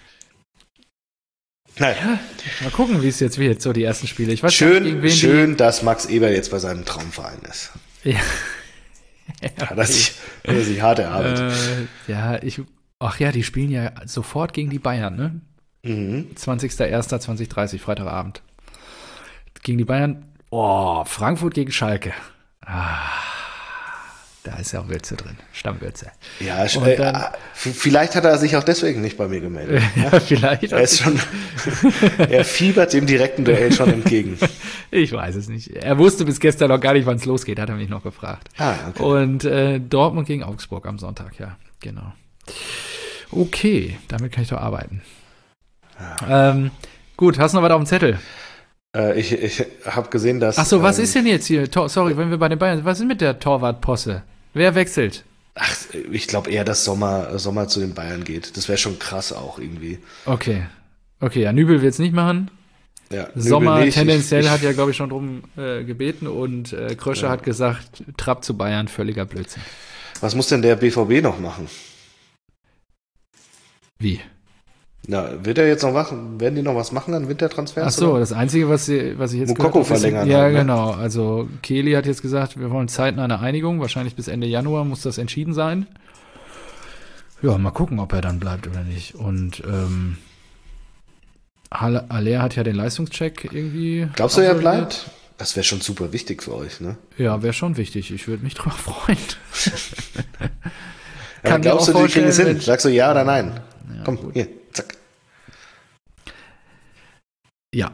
Naja. Ja, mal gucken, wie es jetzt wird, so die ersten Spiele. Ich weiß Schön, nicht, gegen wen schön, die... dass Max Eber jetzt bei seinem Traumverein ist. Ja. Ja, hat er sich, hat er sich hart erarbeitet. Äh, ja, ich, ach ja, die spielen ja sofort gegen die Bayern, ne? Mhm. zwanzigster erster zweitausenddreißig, Freitagabend. Gegen die Bayern, oh, Frankfurt gegen Schalke. Ah, da ist ja auch Würze drin, Stammwürze. Ja, äh, dann, vielleicht hat er sich auch deswegen nicht bei mir gemeldet. Ja, vielleicht. Er ist schon, er fiebert dem direkten Duell schon entgegen. Ich weiß es nicht. Er wusste bis gestern noch gar nicht, wann es losgeht, hat er mich noch gefragt. Ah, okay. Und äh, Dortmund gegen Augsburg am Sonntag, ja, genau. Okay, damit kann ich doch arbeiten. Ja. Ähm, gut, hast du noch was auf dem Zettel? Äh, ich ich habe gesehen, dass... Ach so, was ähm, ist denn jetzt hier? Tor, sorry, wenn wir bei den Bayern... Was ist mit der Torwartposse? Wer wechselt? Ach, ich glaube eher, dass Sommer, Sommer zu den Bayern geht. Das wäre schon krass auch irgendwie. Okay. Okay, ja, Nübel wird es nicht machen. Ja, Sommer nicht. tendenziell ich, ich, hat ja, glaube ich, schon drum äh, gebeten und äh, Krösche ja. hat gesagt, Trapp zu Bayern, völliger Blödsinn. Was muss denn der B V B noch machen? Wie? Na, wird er jetzt noch machen? Werden die noch was machen an Wintertransfers? Ach so, oder? das Einzige, was, sie, was ich jetzt Moukoko gehört habe, verlängern. Ja, haben, ne? genau. Also Kehli hat jetzt gesagt, wir wollen zeitnah eine Einigung. Wahrscheinlich bis Ende Januar muss das entschieden sein. Ja, mal gucken, ob er dann bleibt oder nicht. Und ähm, Aller hat ja den Leistungscheck irgendwie. Glaubst du, er bleibt? Das wäre schon super wichtig für euch, ne? Ja, wäre schon wichtig. Ich würde mich drauf freuen. Ja, Kann glaubst mir du, auch die kriegen es hin? vorstellen, Sagst du ja oder nein? Ja, Komm, gut. hier, zack. Ja.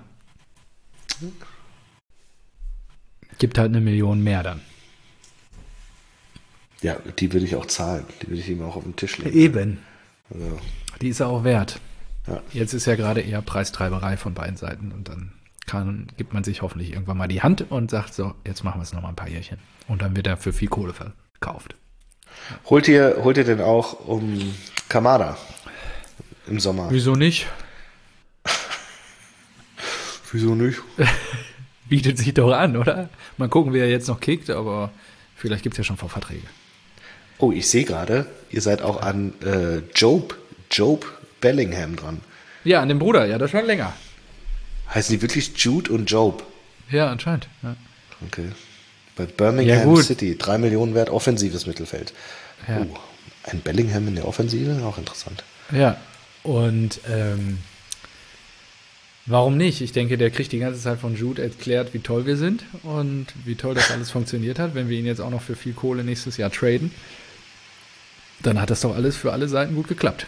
Gibt halt eine Million mehr dann. Ja, die würde ich auch zahlen. Die würde ich ihm auch auf den Tisch legen. Eben. Also, Die ist ja auch wert. Ja. Jetzt ist ja gerade eher Preistreiberei von beiden Seiten und dann kann, gibt man sich hoffentlich irgendwann mal die Hand und sagt so, jetzt machen wir es nochmal ein paar Jährchen. Und dann wird er für viel Kohle verkauft. holt ihr, holt ihr denn auch um Kamada im Sommer? Wieso nicht? Wieso nicht? Bietet sich doch an, oder? Mal gucken, wie er jetzt noch kickt, aber vielleicht gibt es ja schon Vorverträge. Oh, ich sehe gerade, ihr seid auch an äh, Job, Job Bellingham dran. Ja, an dem Bruder, ja, das schon länger. Heißen die wirklich Jude und Job? Ja, anscheinend. Ja. Okay. Bei Birmingham Ja, gut. City, drei Millionen wert, offensives Mittelfeld. Ja. Oh, ein Bellingham in der Offensive, auch interessant. Ja, und ähm, warum nicht? Ich denke, der kriegt die ganze Zeit von Jude erklärt, wie toll wir sind und wie toll das alles funktioniert hat. Wenn wir ihn jetzt auch noch für viel Kohle nächstes Jahr traden, dann hat das doch alles für alle Seiten gut geklappt.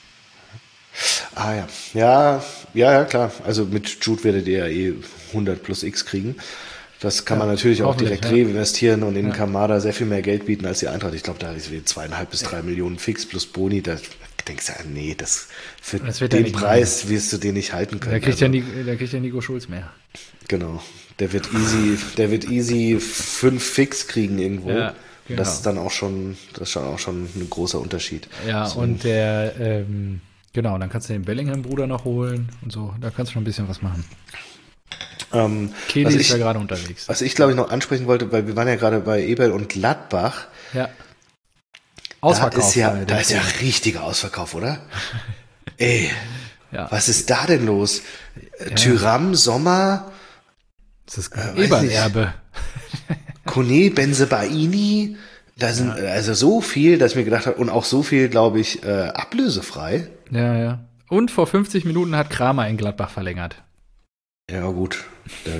Ah ja, ja, ja, ja, klar. Also mit Jude werdet ihr ja eh hundert plus X kriegen. Das kann Ja, man natürlich auch hoffentlich, direkt ja. reinvestieren und in Ja. Kamada sehr viel mehr Geld bieten als die Eintracht. Ich glaube, da ist wie zweieinhalb bis drei Millionen fix plus Boni. Da denkst du, ja, nee, das für Das wird er den nicht Preis wirst du den nicht halten können. Da kriegt, Also, ja, Ni- da kriegt ja Nico Schulz mehr. genau. Der wird easy, der wird easy fünf fix kriegen irgendwo. Ja, genau. Das ist dann auch schon, das ist schon auch schon ein großer Unterschied. Ja, So. und der, ähm, genau, dann kannst du den Bellingham-Bruder noch holen und so. Da kannst du schon ein bisschen was machen. Ähm, Kelly was ist ich, ja gerade unterwegs. was ich glaube ich noch ansprechen wollte, weil wir waren ja gerade bei Eberl und Gladbach. Ja. Da Ausverkauf. ist ja, bei da den ist ja Profis. richtiger Ausverkauf, oder? Ey, Ja. was ist da denn los? Ja. Tyram, Sommer, Das ist weiß Eberl-Erbe. Kone, Benzebaini, da sind also so viel, dass ich mir gedacht habe, und auch so viel, glaube ich, äh, ablösefrei. Ja, ja. Und vor fünfzig Minuten hat Kramer in Gladbach verlängert. Ja, gut. Der,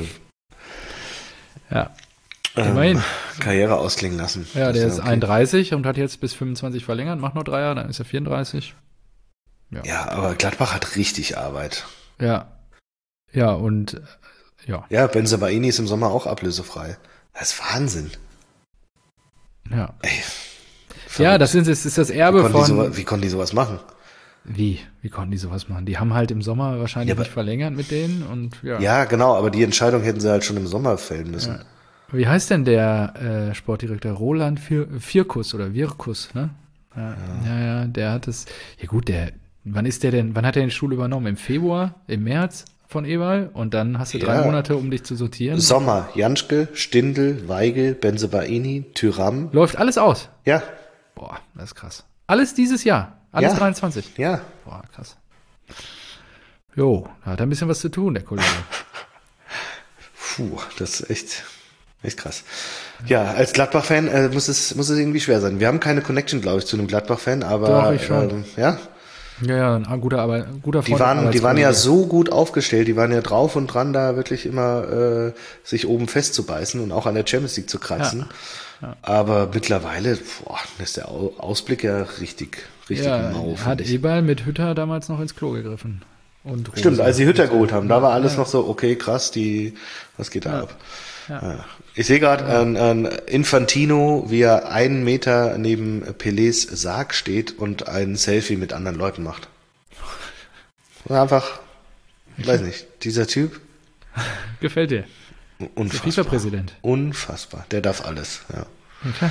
Ja. ähm, Immerhin. Karriere ausklingen lassen. Ja, der ist okay. einunddreißig und hat jetzt bis fünfundzwanzig verlängert, macht noch drei Jahre, dann ist er vierunddreißig. Ja, aber Gladbach hat richtig Arbeit. Ja. Ja, und äh, ja. Ja, Benzebaini ist im Sommer auch ablösefrei. Das ist Wahnsinn. Ja. Ey, Ja, das ist, das ist das Erbe wie konnten, von. die sowas, wie konnten die sowas machen? Wie? Wie konnten die sowas machen? Die haben halt im Sommer wahrscheinlich Ja, nicht verlängert mit denen und ja. Ja, genau, aber die Entscheidung hätten sie halt schon im Sommer fällen müssen. Ja. Wie heißt denn der äh, Sportdirektor? Roland Fir Firkus oder Wirkus, ne? Ja, ja, ja, der hat es. Ja gut, der. Wann ist der denn? Wann hat er den Stuhl übernommen? Im Februar? Im März von Eberl? Und dann hast du drei Ja. Monate, um dich zu sortieren. Sommer, Janschke, Stindl, Weigel, Bensebaini, Thüram. Läuft alles aus. Ja, Boah, das ist krass. Alles dieses Jahr. Alles Ja. dreiundzwanzig. ja. Boah, krass. Jo, da hat er ein bisschen was zu tun, der Kollege. Puh, das ist echt, echt krass. Ja, als Gladbach-Fan äh, muss es muss es irgendwie schwer sein. Wir haben keine Connection, glaube ich, zu einem Gladbach-Fan, aber Doch, ich schon. ähm, ja, Ja, ja, ein guter, aber guter die Freund. waren die waren ja Arbeitskollege. so gut aufgestellt, die waren ja drauf und dran, da wirklich immer äh, sich oben festzubeißen und auch an der Champions League zu kratzen. Aber mittlerweile, boah, ist der Au- Ausblick ja richtig, richtig Ja, mau. hat finde ich. Eberl mit Hütter damals noch ins Klo gegriffen. Und Rose. Stimmt, als sie Hütter geholt haben, da war alles noch so, okay, krass, die, was geht da ab? Ja. Ich sehe gerade an, an Infantino, wie er einen Meter neben Pelés Sarg steht und ein Selfie mit anderen Leuten macht. Einfach, ich weiß nicht, dieser Typ, Gefällt dir. Der unfassbar. FIFA-Präsident. Unfassbar, der darf alles, ja. Okay.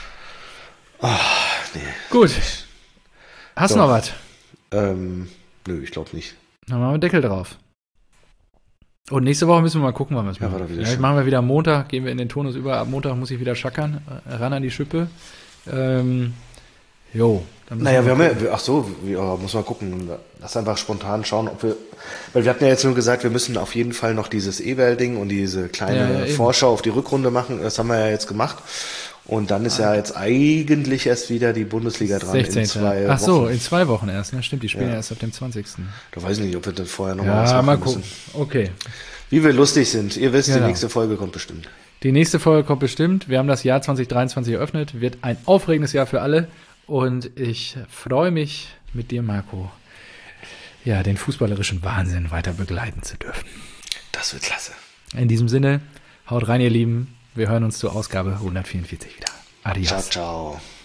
Nee, Gut. Hast du Doch. noch was? ähm, nö, ich glaube nicht. Dann machen wir einen Deckel drauf. Und nächste Woche müssen wir mal gucken, wann wir es Ja, machen. war doch wieder Vielleicht schön. machen wir wieder am Montag, gehen wir in den Turnus über. Ab Montag muss ich wieder schackern, äh, ran an die Schippe. Ähm, jo. Dann müssen Naja, wir mal haben ja, ach so, wir, oh, muss mal gucken. Lass einfach spontan schauen, ob wir, weil wir hatten ja jetzt nur gesagt, wir müssen auf jeden Fall noch dieses E-Wahl-Ding und diese kleine Ja, ja, eben. Vorschau auf die Rückrunde machen. Das haben wir ja jetzt gemacht. Und dann ist ja jetzt eigentlich erst wieder die Bundesliga dran in sechzehnten zwei Ach so, Wochen. in zwei Wochen erst. Ja, stimmt, die spielen ja, Ja. erst ab dem zwanzigsten Da weiß ich nicht, ob wir das vorher noch mal was Ja, machen mal müssen. gucken. Okay. Wie wir lustig sind. Ihr wisst, Genau. die nächste Folge kommt bestimmt. Die nächste Folge kommt bestimmt. Wir haben das Jahr zwanzig dreiundzwanzig eröffnet. Wird ein aufregendes Jahr für alle. Und ich freue mich mit dir, Marco, ja, den fußballerischen Wahnsinn weiter begleiten zu dürfen. Das wird klasse. In diesem Sinne, haut rein, ihr Lieben. Wir hören uns zur Ausgabe hundertvierundvierzig wieder. Adios. Ciao, ciao.